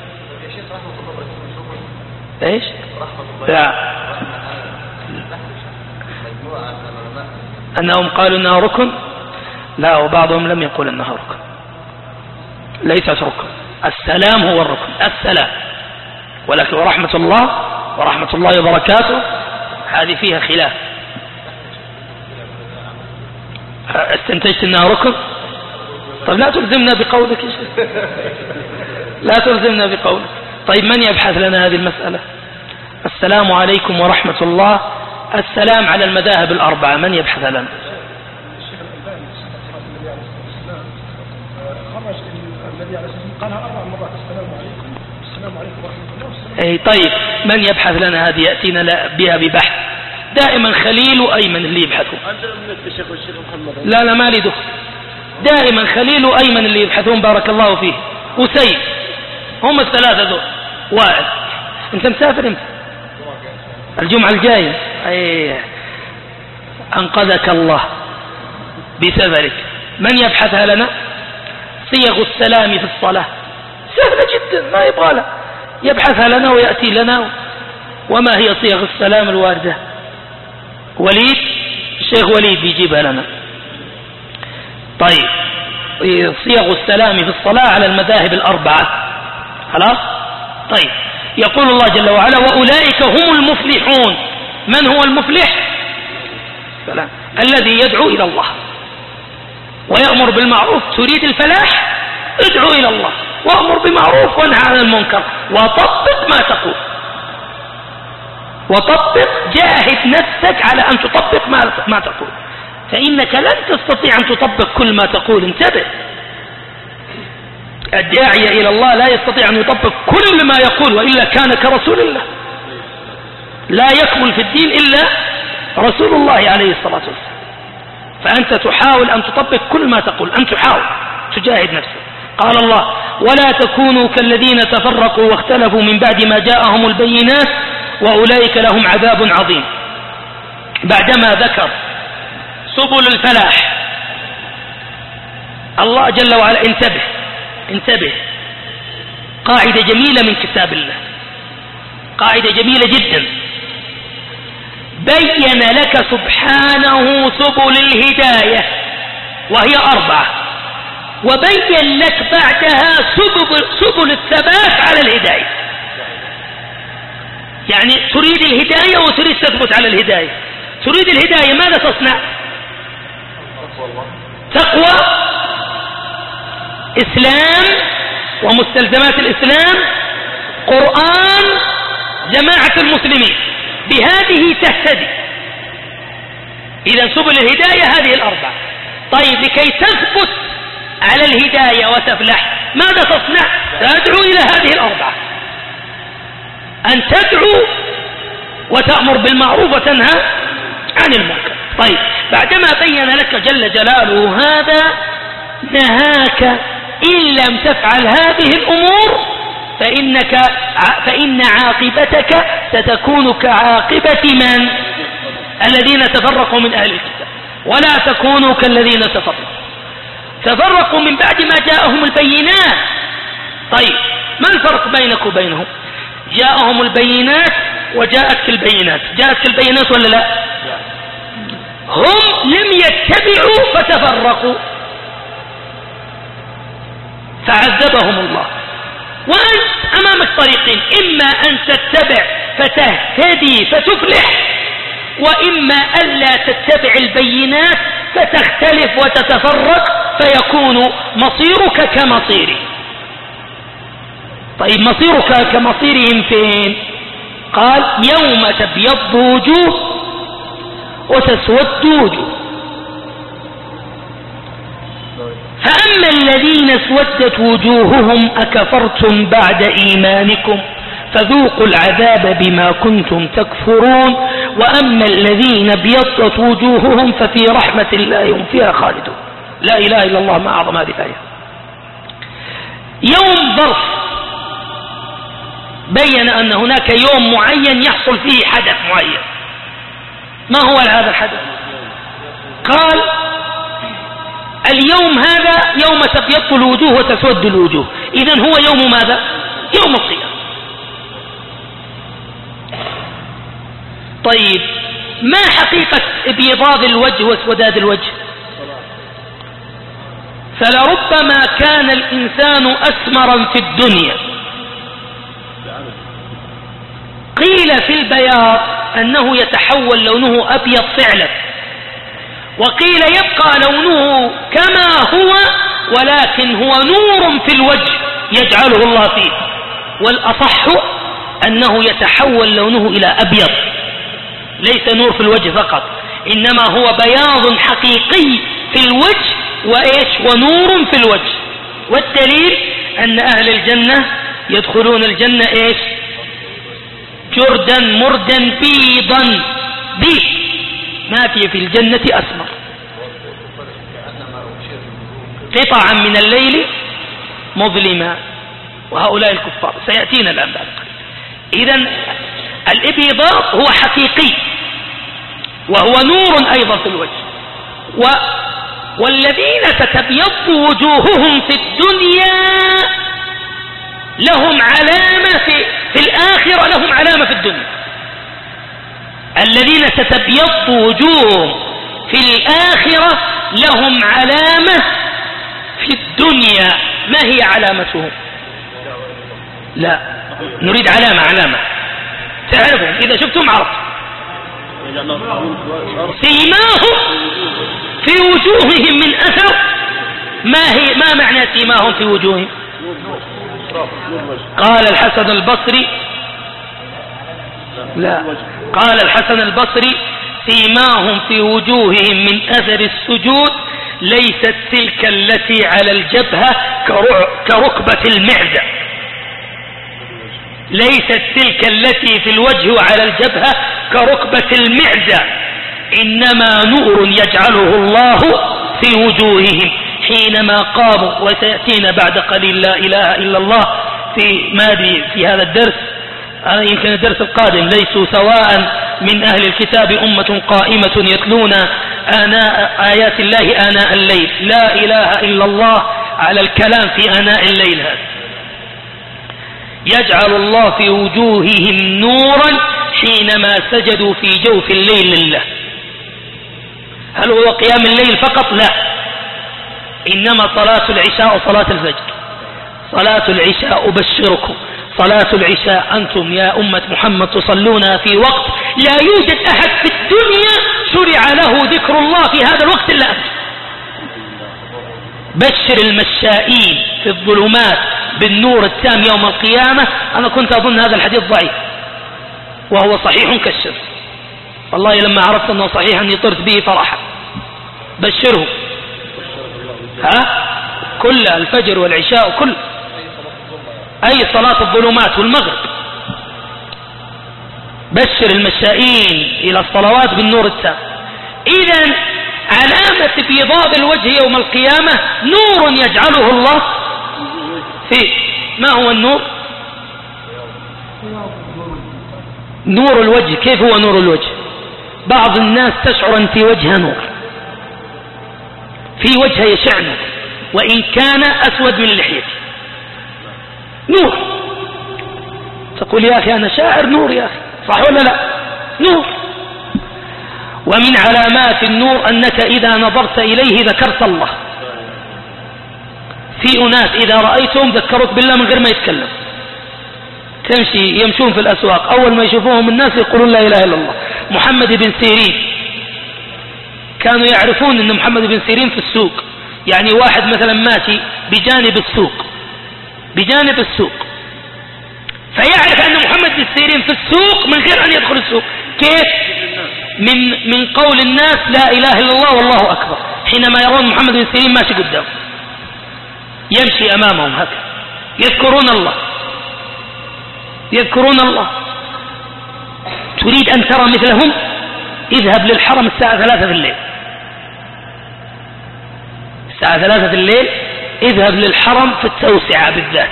ايش؟ لا، أنهم قالوا أنها ركن، لا، وبعضهم لم يقول أنها ركن، ليست ركن. السلام هو الركن، السلام، ولكن ورحمة الله ورحمة الله وبركاته هذه فيها خلاف. استنتجت أنها ركن؟ طيب لا تلزمنا بقولك يا شيخ، لا تلزمنا بقولك. طيب من يبحث لنا هذه المسألة؟ السلام عليكم ورحمة الله، السلام على المذاهب الأربعة، من يبحث لنا؟ الشيخ الألباني النبي عليه الصلاة والسلام خرج النبي عليه الصلاة والسلام قالها أربع مرات: السلام عليكم، السلام عليكم ورحمة الله، والسلام. أي طيب من يبحث لنا هذه؟ يأتينا بها ببحث. دائما خليل وأيمن اللي يبحثون. لا لا ما لي دخل. دائما خليل وأيمن اللي يبحثون، بارك الله فيه، وسيد، هم الثلاثة دول. وائل أنت مسافر امتى؟ الجمعة الجاية. أي أنقذك الله بسفرك. من يبحثها لنا؟ صيغ السلام في الصلاة، سهلة جدا ما يبغى لها، يبحثها لنا ويأتي لنا. وما هي صيغ السلام الواردة؟ وليد، الشيخ وليد بيجيبها لنا. طيب صيغ السلام في الصلاة على المذاهب الأربعة، خلاص؟ طيب يقول الله جل وعلا: وأولئك هم المفلحون. من هو المفلح؟ سلام. الذي يدعو إلى الله ويأمر بالمعروف. تريد الفلاح؟ ادعو إلى الله وأمر بالمعروف وانهى عن المنكر وطبق ما تقول، وطبق، جاهد نفسك على أن تطبق ما تقول، فإنك لن تستطيع أن تطبق كل ما تقول. انتبه، الداعية إلى الله لا يستطيع أن يطبق كل ما يقول، وإلا كان كرسول الله. لا يكمل في الدين إلا رسول الله عليه الصلاة والسلام. فأنت تحاول أن تطبق كل ما تقول، أن تحاول تجاهد نفسك. قال الله: ولا تكونوا كالذين تفرقوا واختلفوا من بعد ما جاءهم البينات وأولئك لهم عذاب عظيم. بعدما ذكر سبل الفلاح، الله جل وعلا، انتبه انتبه، قاعدة جميلة من كتاب الله، قاعدة جميلة جدا. بين لك سبحانه سبل الهداية وهي أربعة، وبين لك بعدها سبل, سبل الثبات على الهداية. يعني تريد الهداية وتريد تثبت على الهداية. تريد الهداية ماذا تصنع؟ تقوى، إسلام ومستلزمات الإسلام، قرآن، جماعة المسلمين، بهذه تهتدي. إذا سبل الهداية هذه الأربعة. طيب لكي تثبت على الهداية وتفلح ماذا تصنع؟ تدعو إلى هذه الأربعة، أن تدعو وتأمر بالمعروف وتنهى عن المنكر. طيب بعدما بين لك جل جلاله هذا، نهاك: إن لم تفعل هذه الأمور فإنك فإن عاقبتك ستكون كعاقبة من؟ الذين تفرقوا من أهل الكتاب. ولا تكونوا كالذين تفرقوا تفرقوا من بعد ما جاءهم البينات. طيب ما الفرق بينك وبينهم؟ جاءهم البينات وجاءتك البينات. جاءتك البينات ولا لا؟ هم لم يتبعوا فتفرقوا فعذبهم الله. وأنت أمامك طريقين: إما أن تتبع فتهتدي فتفلح، وإما ألا تتبع البينات فتختلف وتتفرق فيكون مصيرك كمصيري. طيب مصيرك كمصيرهم فين؟ قال: يوم تبيض وجوه وتسود وجوه. فأما الذين اسودت وجوههم أكفرتم بعد إيمانكم فذوقوا العذاب بما كنتم تكفرون، وأما الذين ابيضت وجوههم ففي رحمة الله هم فيها خالدون. لا إله إلا الله، ما أعظم هذه الآية. يوم ظرف بين أن هناك يوم معين يحصل فيه حدث معين. ما هو هذا الحدث؟ قال: اليوم هذا يوم تبيض الوجوه وتسود الوجوه، إذن هو يوم ماذا؟ يوم القيامة. طيب ما حقيقة ابيضاض الوجه واسوداد الوجه؟ فلربما كان الإنسان أسمرا في الدنيا، قيل في البياض أنه يتحول لونه أبيض فعلا، وقيل يبقى لونه كما هو ولكن هو نور في الوجه يجعله الله فيه، والأصح أنه يتحول لونه إلى أبيض، ليس نور في الوجه فقط، إنما هو بياض حقيقي في الوجه وإيش ونور في الوجه. والدليل أن أهل الجنة يدخلون الجنة إيش؟ جردا مردا بيضا، بيض ما في في الجنة أسمر، قطعا من الليل مظلما، وهؤلاء الكفار سيأتينا الآن بعد قليل. إذن الابيضاض هو حقيقي وهو نور أيضا في الوجه. و والذين تتبيض وجوههم في الدنيا لهم علامة في, في الآخرة، لهم علامة في الدنيا. الذين تتبيض وجوههم في الآخرة لهم علامة في الدنيا، ما هي علامتهم؟ لا نريد علامة، علامة تعرفهم، إذا شفتم عرفتم. سيماهم في وجوههم من أثر، ما هي ما معنى سيماهم في وجوههم؟ قال الحسن البصري لا قال الحسن البصري سيماهم في وجوههم من أثر السجود ليست تلك التي على الجبهة كركبة المعدة، ليست تلك التي في الوجه وعلى الجبهة كركبة المعدة، إنما نور يجعله الله في وجوههم حينما قاموا. وسيأتينا بعد قليل لا إله إلا الله في ماضي في هذا الدرس، يمكن الدرس القادم. ليسوا سواء من أهل الكتاب أمة قائمة يتلون آناء آيات الله آناء الليل، لا إله إلا الله على الكلام في آناء الليل هذا. يجعل الله في وجوههم نورا حينما سجدوا في جوف الليل لله. هل هو قيام الليل فقط؟ لا، إنما صلاة العشاء وصلاة الفجر. صلاة العشاء أبشركم، صلاة العشاء أنتم يا أمة محمد تصلونها في وقت لا يوجد أحد في الدنيا شرع له ذكر الله في هذا الوقت إلا أنتم. بشر المشائين في الظلمات بالنور التام يوم القيامة. أنا كنت أظن هذا الحديث ضعيف وهو صحيح كالشمس، والله لما عرفت أنه صحيح أني طرت به فرحا. بشره ها كل الفجر والعشاء كل أي صلاة الظلمات والمغرب. بشر المشائين إلى الصلوات بالنور التام. إذن علامة بيضاض الوجه يوم القيامة نور يجعله الله فيه. ما هو النور؟ نور الوجه. كيف هو نور الوجه؟ بعض الناس تشعر أن في وجهه نور، في وجهه يشع نور وإن كان أسود من لحيته، نور. تقول يا أخي أنا شاعر نور يا أخي، صح ولا لا؟ نور. ومن علامات النور أنك إذا نظرت إليه ذكرت الله. في أناس إذا رأيتهم ذكروك بالله من غير ما يتكلم. تمشي يمشون في الأسواق، أول ما يشوفوهم الناس يقولون لا إله إلا الله. محمد بن سيرين كانوا يعرفون أن محمد بن سيرين في السوق، يعني واحد مثلا ماشي بجانب السوق بجانب السوق فيعرف أن محمد بن سيرين في السوق من غير أن يدخل السوق. كيف؟ من من قول الناس لا إله إلا الله والله أكبر حينما يرون محمد بن سيرين ماشي قدام، يمشي أمامهم هكذا، يذكرون الله يذكرون الله. تريد أن ترى مثلهم؟ اذهب للحرم الساعة ثلاثة في الليل، الساعة ثلاثة في الليل اذهب للحرم في التوسعة بالذات.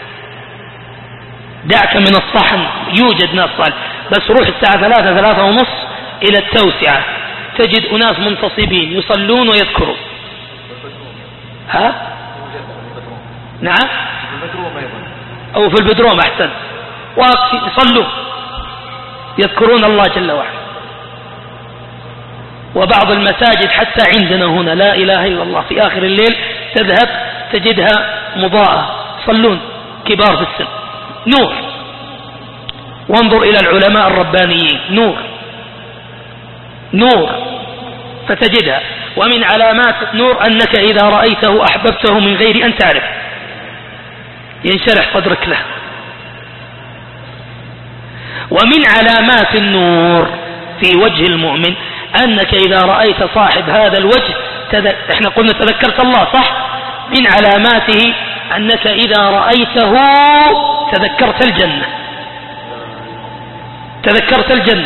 دعك من الصحن، يوجد ناس صالح، بس روح الساعة ثلاثة ثلاثة ونص إلى التوسعة، تجد أناس منتصبين يصلون ويذكرون. ها؟ نعم، أو في البدروم أحسن، ويصلوا يذكرون الله جل وعلا. وبعض المساجد حتى عندنا هنا لا إله إلا الله في آخر الليل تذهب تجدها مضاءة، صلون كبار في السن، نور. وانظر إلى العلماء الربانيين، نور نور فتجدها. ومن علامات النور أنك إذا رأيته أحببته من غير أن تعرف، ينشرح صدرك له. ومن علامات النور في وجه المؤمن أنك إذا رأيت صاحب هذا الوجه تذ... احنا قلنا تذكرت الله صح؟ من علاماته أنك إذا رأيته تذكرت الجنة، تذكرت الجنة.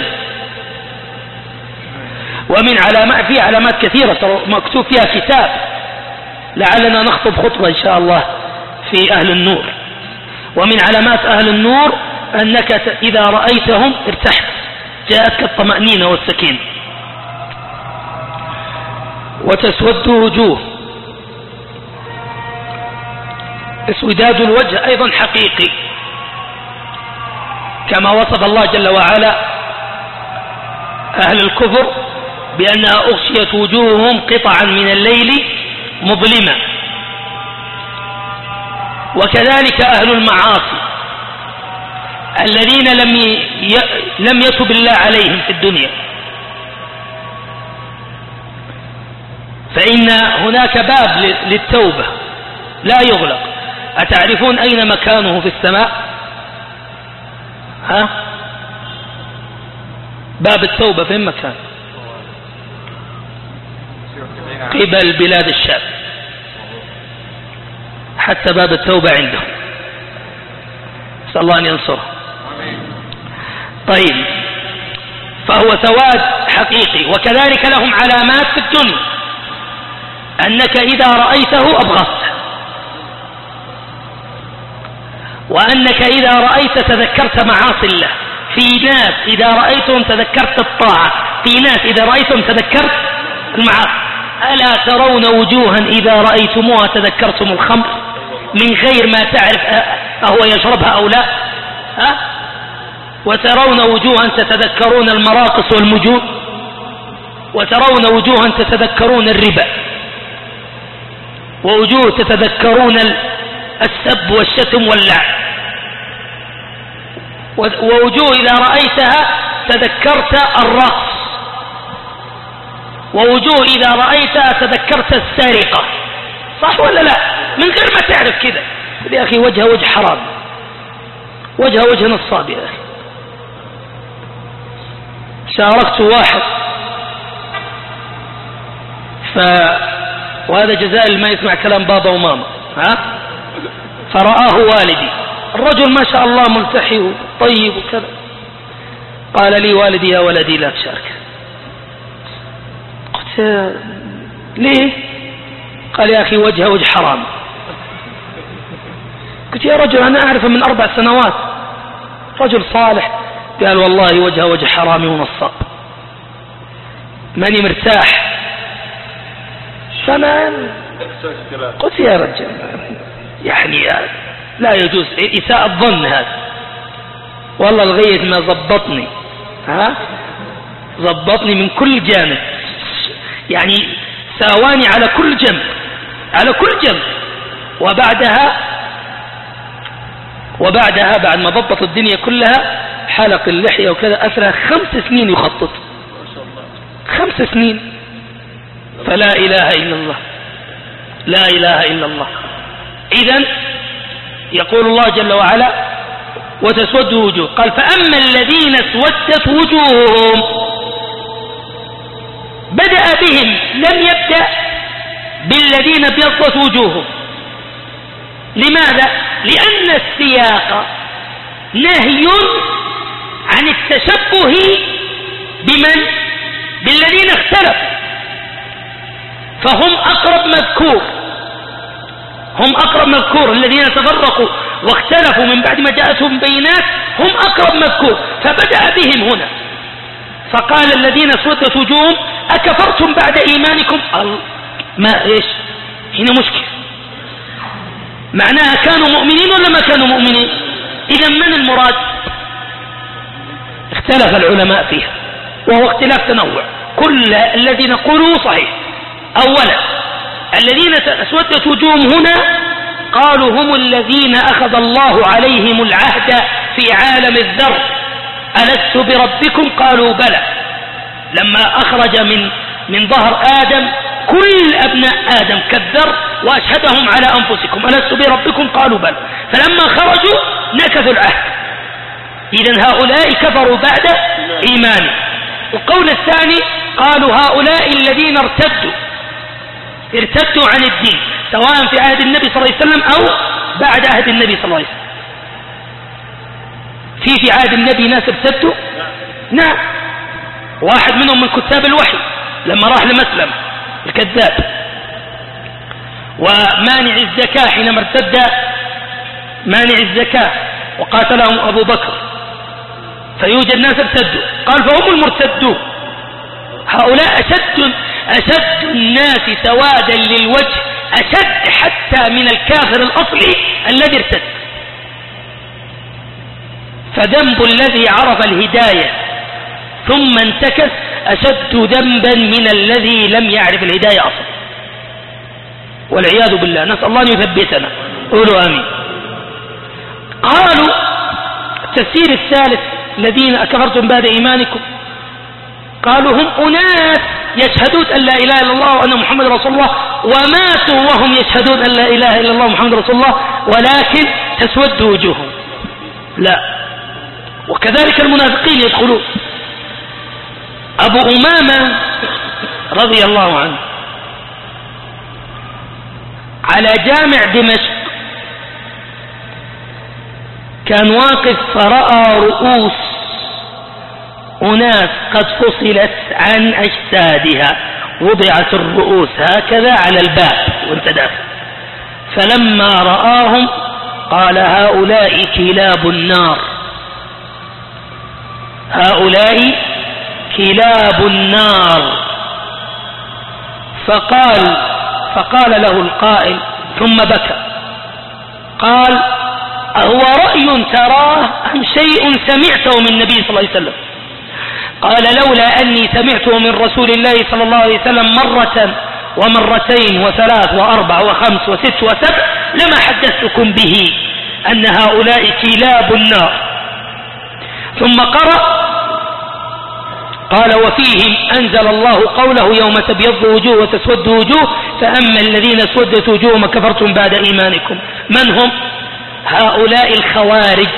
ومن علامات، في علامات كثيرة مكتوب فيها كتاب، لعلنا نخطب خطبة إن شاء الله في أهل النور. ومن علامات أهل النور أنك إذا رأيتهم ارتحت، جاءتك الطمأنينة والسكينة. وتسود وجوه، اسوداد الوجه أيضا حقيقي، كما وصف الله جل وعلا أهل الكفر بأنها أغشيت وجوههم قطعا من الليل مظلمة. وكذلك أهل المعاصي الذين لم ي... لم يتب الله عليهم في الدنيا، فإن هناك باب للتوبة لا يغلق. أتعرفون أين مكانه في السماء؟ ها؟ باب التوبة فين مكان؟ قبل بلاد الشام، حتى باب التوبة عندهم، نسأل الله أن ينصره. طيب، فهو سواد حقيقي. وكذلك لهم علامات في الدنيا، أنك إذا رأيته أبغضته، وأنك إذا رأيت تذكرت معاصي الله. في ناس إذا رأيتهم تذكرت الطاعة، في ناس إذا رأيتهم تذكرت المعاصي. ألا ترون وجوها إذا رأيتموها تذكرتم الخمر من غير ما تعرف أهو يشربها أو لا؟ ها؟ وترون وجوها تتذكرون المراقص والمجون، وترون وجوها تتذكرون الربا، ووجوه تتذكرون السب والشتم واللعن، ووجوه إذا رأيتها تذكرت الرقص، ووجوه إذا رأيتها تذكرت السرقة. صح ولا لا؟ من غير ما تعرف كذا. يا أخي وجه وجه حرام، وجه وجه نصاب يا أخي. شاركت واحد ف... وهذا جزائر ما يسمع كلام بابا وماما، ها؟ فرآه والدي، الرجل ما شاء الله ملتحي وطيب وكذا. قال لي والدي يا ولدي لا تشارك. قلت ليه؟ قال يا أخي وجه وجه حرام. قلت يا رجل أنا أعرفه من أربع سنوات، رجل صالح. قال والله وجه وجه حرامي ونصاب، ماني مرتاح. فما قلت يا رجل يعني لا يجوز إساءة الظن هذا، والله لغاية ما ضبطني، ها ضبطني من كل جانب، يعني ساواني على كل جنب، على كل جنب. وبعدها وبعدها بعد ما ضبط الدنيا كلها حلق اللحية وكذا، أثرها خمس سنين يخطط، خمس سنين. فلا إله إلا الله، لا إله إلا الله. إذن يقول الله جل وعلا وتسود وجوه، قال فأما الذين اسودت وجوههم، بدأ بهم لم يبدأ بالذين ابيضت وجوههم. لماذا؟ لأن السياق نهي عن التشبه بمن؟ بالذين اختلفوا، فهم أقرب مذكور، هم أقرب مذكور. الذين تفرقوا واختلفوا من بعد ما جاءتهم بينات هم أقرب مذكور، فبدأ بهم هنا. فقال الذين اسودت وجوههم أكفرتم بعد إيمانكم؟ ما إيش هنا مشكلة. معناها كانوا مؤمنين ولا ما كانوا مؤمنين؟ إذا من المراد؟ اختلف العلماء فيها، وهو اختلاف تنوع. كل الذي نقوله صحيح. أولا الذين اسودت وجوههم هنا قالوا هم الذين أخذ الله عليهم العهد في عالم الذر، ألست بربكم؟ قالوا بلى. لما أخرج من من ظهر آدم كل أبناء آدم كالذر وأشهدهم على أنفسكم ألست بربكم؟ قالوا بلى. فلما خرجوا نكثوا العهد. إذن هؤلاء كفروا بعد إيمانهم. القول الثاني قالوا هؤلاء الذين ارتدوا ارتدوا عن الدين سواء في عهد النبي صلى الله عليه وسلم أو بعد عهد النبي صلى الله عليه وسلم. في في عهد النبي ناس ارتدوا؟ نعم. واحد منهم من كتاب الوحي لما راح لمسلم الكذاب، ومانع الزكاة حينما ارتد مانع الزكاة وقاتلهم أبو بكر، فيوجد ناس ارتدوا، قال فهم المرتدون. هؤلاء أشد أشد الناس سوادا للوجه، أشد حتى من الكافر الأصلي الذي ارتد. فذنب الذي عرف الهداية ثم انتكس أشد ذنبا من الذي لم يعرف الهداية أصلا، والعياذ بالله. نسأل الله أن يثبتنا. قولوا آمين. قالوا التفسير الثالث الذين كفرتم بعد إيمانكم، قالوا هم أناس يشهدون أن لا إله إلا الله وأن محمد رسول الله وماتوا وهم يشهدون أن لا إله إلا الله محمد رسول الله، ولكن تسود وجوههم. لا. وكذلك المنافقين يدخلون. أبو أمامة رضي الله عنه على جامع دمشق كان واقف فرأى رؤوس أناس قد فصلت عن أجسادها، وضعت الرؤوس هكذا على الباب وانت داخل. فلما رآهم قال هؤلاء كلاب النار، هؤلاء كلاب النار. فقال فقال له القائل ثم بكى، قال أهو رأي تراه أم شيء سمعته من النبي صلى الله عليه وسلم؟ قال لولا أني سمعته من رسول الله صلى الله عليه وسلم مرة ومرتين وثلاث وأربع وخمس وست وسبع لما حدثتكم به أن هؤلاء كلاب النار. ثم قرأ قال وفيهم أنزل الله قوله يوم تبيض وجوه وتسود وجوه فأما الذين اسودت وجوههم كفرتم بعد إيمانكم. من هم؟ هؤلاء الخوارج.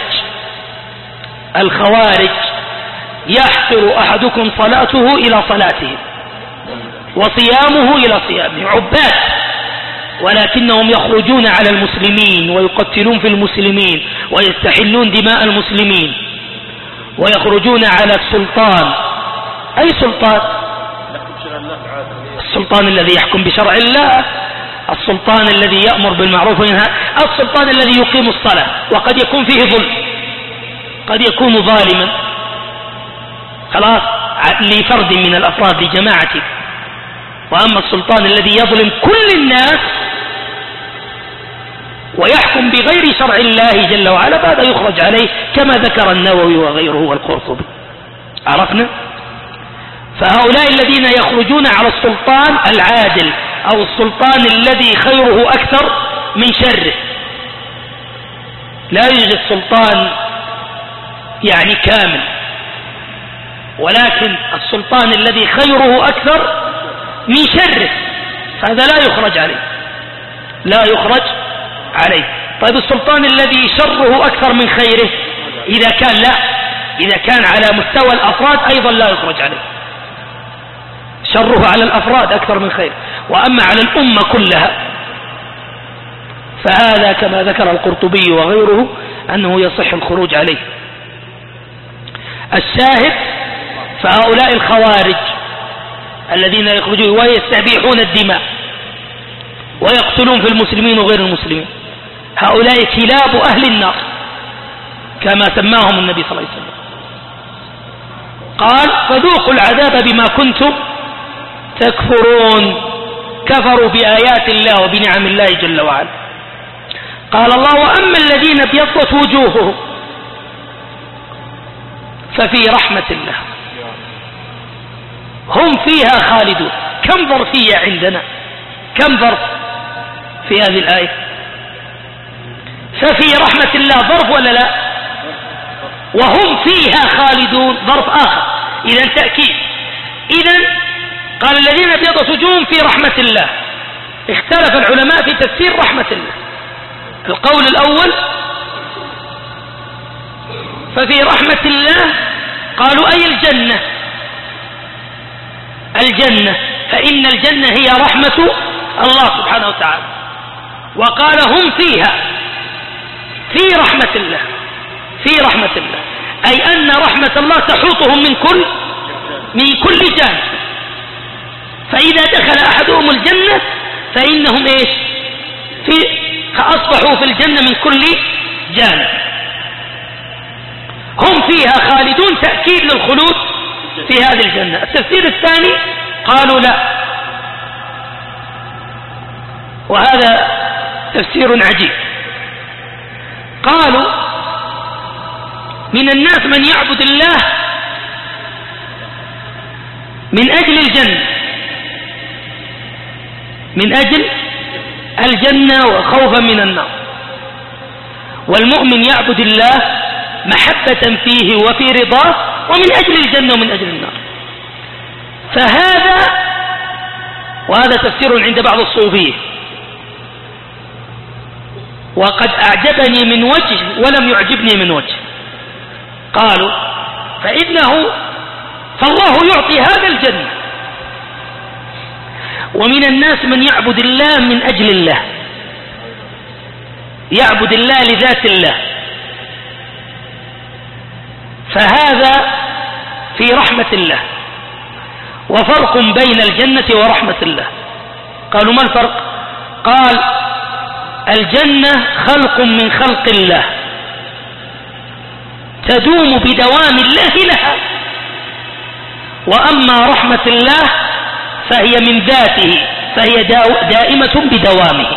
الخوارج يحقر أحدكم صلاته إلى صلاته وصيامه إلى صيامه، عباد، ولكنهم يخرجون على المسلمين ويقتلون في المسلمين ويستحلون دماء المسلمين ويخرجون على السلطان. أي سلطان؟ السلطان الذي يحكم بشرع الله، السلطان الذي يأمر بالمعروف وينهى، السلطان الذي يقيم الصلاة، وقد يكون فيه ظلم، قد يكون ظالما خلاص لفرد من الأفراد لجماعته. وأما السلطان الذي يظلم كل الناس ويحكم بغير شرع الله جل وعلا فهذا يخرج عليه كما ذكر النووي وغيره والقرطبي. عرفنا؟ فهؤلاء الذين يخرجون على السلطان العادل أو السلطان الذي خيره أكثر من شره. لا يوجد سلطان يعني كامل، ولكن السلطان الذي خيره أكثر من شره فهذا لا يخرج عليه، لا يخرج عليه. طيب السلطان الذي شره أكثر من خيره إذا كان لا إذا كان على مستوى الأفراد أيضا لا يخرج عليه، شره على الأفراد أكثر من خير. وأما على الأمة كلها فهذا كما ذكر القرطبي وغيره أنه يصح الخروج عليه. الشاهد فهؤلاء الخوارج الذين يخرجون ويستبيحون الدماء ويقتلون في المسلمين وغير المسلمين، هؤلاء كلاب أهل النار كما سماهم النبي صلى الله عليه وسلم. قال فذوقوا العذاب بما كنتم تكفرون، كفروا بآيات الله وبنعم الله جل وعلا. قال الله وأما الذين ابيضت وجوههم ففي رحمة الله هم فيها خالدون. كم ظرفية عندنا؟ كم ظرف في هذه الآية؟ ففي رحمة الله ظرف ولا لا؟ وهم فيها خالدون ظرف آخر، إذا تأكيد. إذا قال الذين ابيضت وجوههم في رحمة الله. اختلف العلماء في تفسير رحمة الله. القول الأول ففي رحمة الله قالوا أي الجنة، الجنة، فإن الجنة هي رحمة الله سبحانه وتعالى. وقال هم فيها في رحمة الله، في رحمة الله، أي أن رحمة الله تحوطهم من كل من كل جانب. فإذا دخل أحدهم الجنة فإنهم إيش؟ في أصبحوا في الجنة من كل جانب. هم فيها خالدون تأكيد للخلود في هذه الجنة. التفسير الثاني قالوا لا، وهذا تفسير عجيب. قالوا من الناس من يعبد الله من أجل الجنة، من أجل الجنة وخوفا من النار، والمؤمن يعبد الله محبة فيه وفي رضاه ومن أجل الجنة ومن أجل النار. فهذا، وهذا تفسير عند بعض الصوفية، وقد أعجبني من وجه ولم يعجبني من وجه. قالوا فإنه فالله يعطي هذا الجنة، ومن الناس من يعبد الله من أجل الله، يعبد الله لذات الله، فهذا في رحمة الله. وفرق بين الجنة ورحمة الله. قالوا ما الفرق؟ قال الجنة خلق من خلق الله تدوم بدوام الله لها، وأما رحمة الله فهي من ذاته، فهي دائمة بدوامه،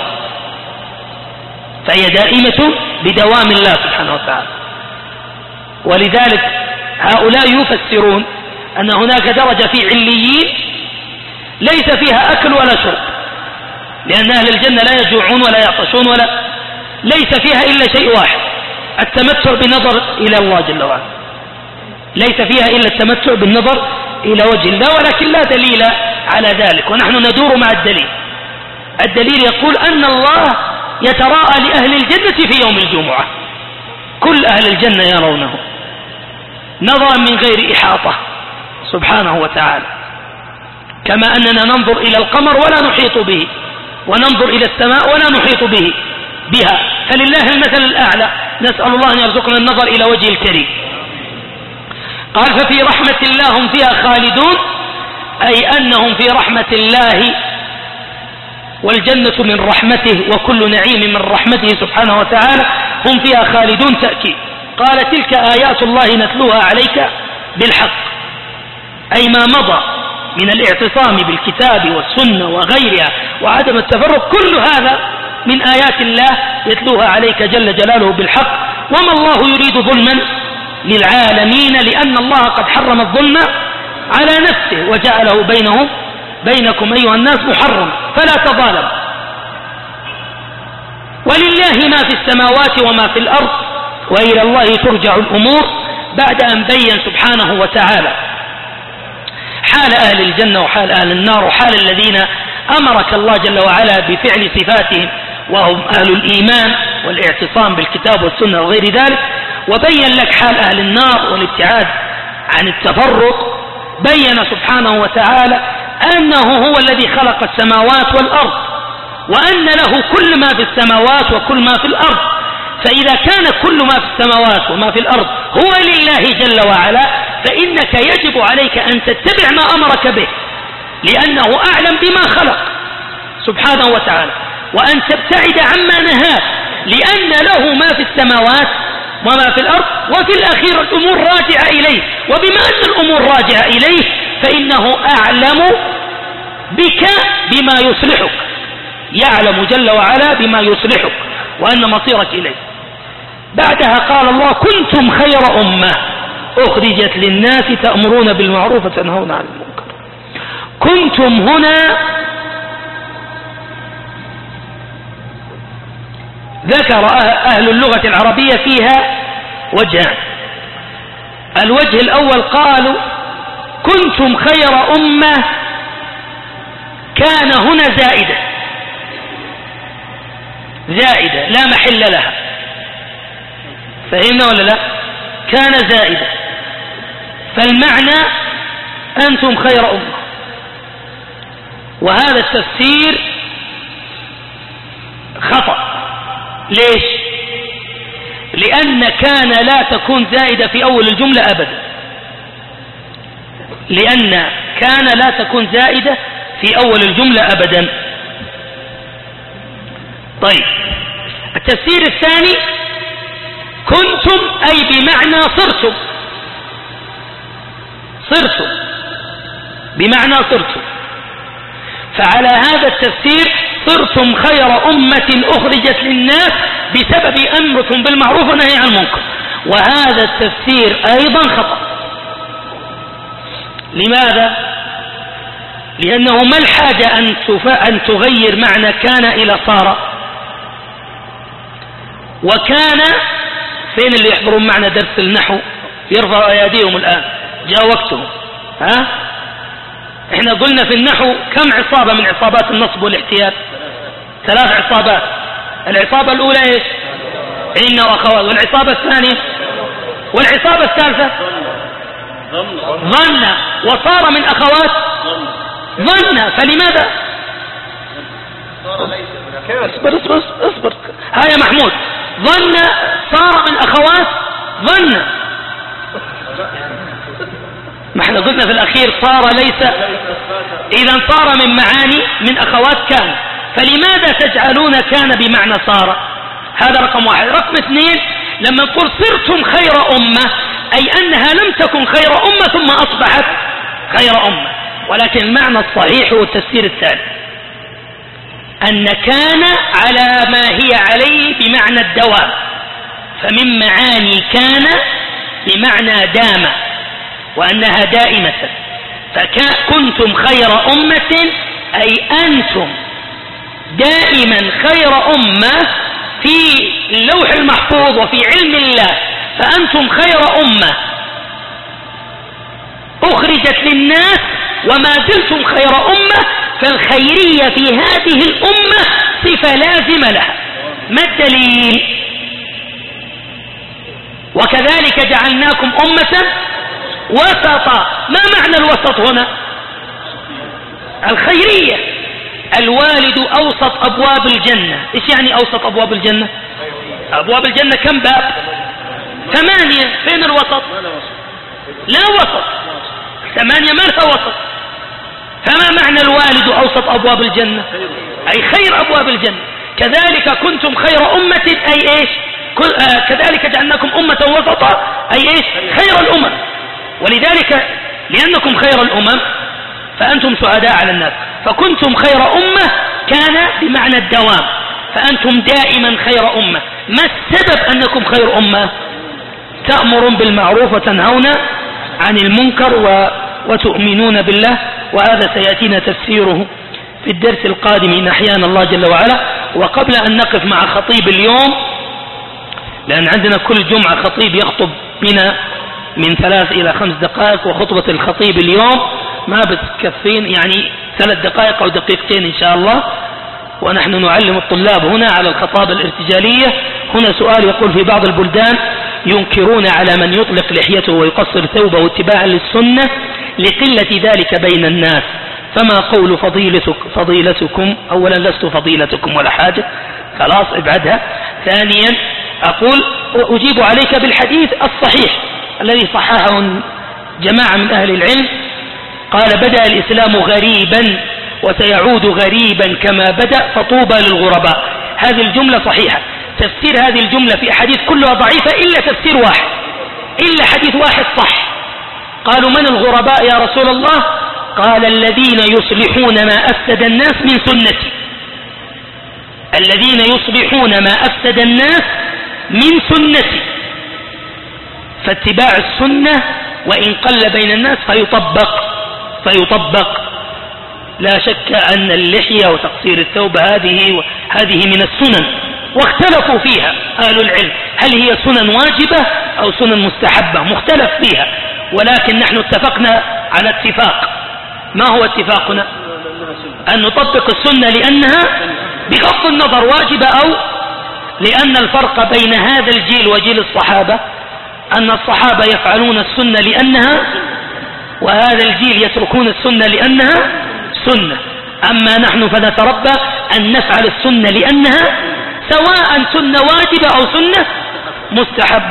فهي دائمة بدوام الله سبحانه وتعالى. ولذلك هؤلاء يفسرون أن هناك درجة في عليين ليس فيها أكل ولا شرب، لأن أهل الجنة لا يجوعون ولا يعطشون ولا ليس فيها إلا شيء واحد، التمتع بالنظر إلى الله جل وعلا، ليس فيها إلا التمتع بالنظر إلى وجه الله، ولكن لا دليل على ذلك، ونحن ندور مع الدليل. الدليل يقول أن الله يتراءى لأهل الجنة في يوم الجمعة، كل أهل الجنة يرونه نظرا من غير إحاطة سبحانه وتعالى، كما أننا ننظر إلى القمر ولا نحيط به، وننظر إلى السماء ولا نحيط به بها، فلله المثل الأعلى، نسأل الله أن يرزقنا النظر إلى وجه الكريم. قال ففي رحمة الله هم فيها خالدون، أي أنهم في رحمة الله، والجنة من رحمته وكل نعيم من رحمته سبحانه وتعالى، هم فيها خالدون تأكيد. قال تلك آيات الله نتلوها عليك بالحق، أي ما مضى من الاعتصام بالكتاب والسنة وغيرها وعدم التفرق، كل هذا من آيات الله يتلوها عليك جل جلاله بالحق. وما الله يريد ظلما للعالمين، لأن الله قد حرم الظلم على نفسه وجعله بينهم بينكم أيها الناس محرم، فلا تظالم. ولله ما في السماوات وما في الأرض وإلى الله ترجع الأمور، بعد أن بين سبحانه وتعالى حال أهل الجنة وحال أهل النار وحال الذين أمرك الله جل وعلا بفعل صفاتهم وهم أهل الإيمان والاعتصام بالكتاب والسنة وغير ذلك، وبين لك حال أهل النار والابتعاد عن التفرق. بين سبحانه وتعالى أنه هو الذي خلق السماوات والأرض، وأن له كل ما في السماوات وكل ما في الأرض، فإذا كان كل ما في السماوات وما في الأرض هو لله جل وعلا، فإنك يجب عليك أن تتبع ما أمرك به، لأنه أعلم بما خلق سبحانه وتعالى، وأن تبتعد عما نهاك، لأن له ما في السماوات وما في الأرض، وفي الأخير الأمور راجعة إليه، وبما أن الأمور راجعة إليه فإنه أعلم بك بما يصلحك، يعلم جل وعلا بما يصلحك وأن مصيرك إليه. بعدها قال الله كنتم خير أمة أخرجت للناس تأمرون بالمعروف وتنهون عن المنكر. كنتم هنا ذكر أهل اللغة العربية فيها وجهان. الوجه الأول قالوا كنتم خير أمة كان هنا زائدة زائدة لا محل لها، فهمنا ولا لا؟ كان زائدة، فالمعنى أنتم خير أمة. وهذا التفسير خطأ. ليش؟ لأن كان لا تكون زائدة في أول الجملة أبدا، لأن كان لا تكون زائدة في أول الجملة أبدا. طيب، التفسير الثاني كنتم أي بمعنى صرتم، صرتم بمعنى صرتم. فعلى هذا التفسير صرتم خير أمة أخرجت للناس بسبب أمركم بالمعروف ونهي عن المنكر. وهذا التفسير أيضا خطأ. لماذا؟ لأنه ما الحاجة أن تغير معنى كان إلى صار؟ وكان فين اللي يحضرون معنا درس النحو يرفع أيديهم الآن؟ جاء وقتهم. ها؟ احنا قلنا في النحو كم عصابة من عصابات النصب والاحتيال؟ ثلاث عصابات. العصابة الأولى ايش؟ إن وأخوات. والعصابة الثانية؟ والعصابة الثالثة؟ ظن. وصار من أخوات ظن. فلماذا؟ اصبر اصبر اصبر ها يا محمود. ظن صار من أخوات ظن. ما احنا قلنا في الأخير صار ليس، إذا صار من معاني من أخوات كان، فلماذا تجعلون كان بمعنى صار؟ هذا رقم واحد. رقم اثنين، لما نقول صرتم خير أمة أي أنها لم تكن خير أمة ثم أصبحت خير أمة، ولكن المعنى الصحيح هو التفسير الثالث، أن كان على ما هي عليه بمعنى الدوام، فمن معاني كان بمعنى دام وأنها دائمة. فكنتم خير أمة أي أنتم دائما خير أمة في اللوح المحفوظ وفي علم الله، فأنتم خير أمة أخرجت للناس وما زلتم خير أمة. فالخيرية في هذه الأمة صفة لازمة لها. ما الدليل؟ وكذلك جعلناكم أمة وسطا. ما معنى الوسط هنا؟ الخيرية. الوالد أوسط أبواب الجنة. إيش يعني أوسط أبواب الجنة؟ أبواب الجنة كم باب؟ ثمانية. فين الوسط؟ لا وسط. ثمانية ما لها وسط. فما معنى الوالد أوسط أبواب الجنة؟ أي خير أبواب الجنة. كذلك كنتم خير أمة أي إيش؟ كذلك جعلناكم أمة وسطا أي إيش؟ خير الأمم. ولذلك لأنكم خير الأمم فأنتم سعداء على الناس. فكنتم خير أمة كان بمعنى الدوام، فأنتم دائما خير أمة. ما السبب أنكم خير أمة؟ تأمرون بالمعروف وتنهون عن المنكر و... وتؤمنون بالله. وهذا سيأتينا تفسيره في الدرس القادم إن أحيانا الله جل وعلا. وقبل أن نقف مع خطيب اليوم، لأن عندنا كل جمعة خطيب يخطب بنا من ثلاث إلى خمس دقائق، وخطبة الخطيب اليوم ما بتكفين يعني ثلاث دقائق أو دقيقتين إن شاء الله. ونحن نعلم الطلاب هنا على الخطابة الارتجالية. هنا سؤال يقول: في بعض البلدان ينكرون على من يطلق لحيته ويقصر ثوبه اتباعا للسنة لقلة ذلك بين الناس، فما قول فضيلتك فضيلتكم؟ أولا لست فضيلتكم ولا حاجة، خلاص ابعدها. ثانيا أقول أجيب عليك بالحديث الصحيح الذي صححه جماعة من أهل العلم، قال: بدأ الإسلام غريبا وسيعود غريبا كما بدأ فطوبى للغرباء. هذه الجملة صحيحة. تفسير هذه الجملة في أحاديث كلها ضعيفة إلا تفسير واحد، إلا حديث واحد صح. قالوا: من الغرباء يا رسول الله؟ قال: الذين يصلحون ما أفسد الناس من سنتي. الذين يصلحون ما أفسد الناس من سنتي، فاتباع السنة وإن قل بين الناس فيطبق فيطبق لا شك أن اللحية وتقصير الثوب هذه هذه من السنن، واختلفوا فيها أهل العلم هل هي سنن واجبة أو سنن مستحبة، مختلف فيها، ولكن نحن اتفقنا على اتفاق. ما هو اتفاقنا؟ أن نطبق السنة لأنها بغض النظر واجبة، أو لأن الفرق بين هذا الجيل وجيل الصحابة أن الصحابة يفعلون السنة لأنها، وهذا الجيل يتركون السنة لأنها سنة. أما نحن فنتربى أن نفعل السنة لأنها سواء سنة واجبة أو سنة مستحبة.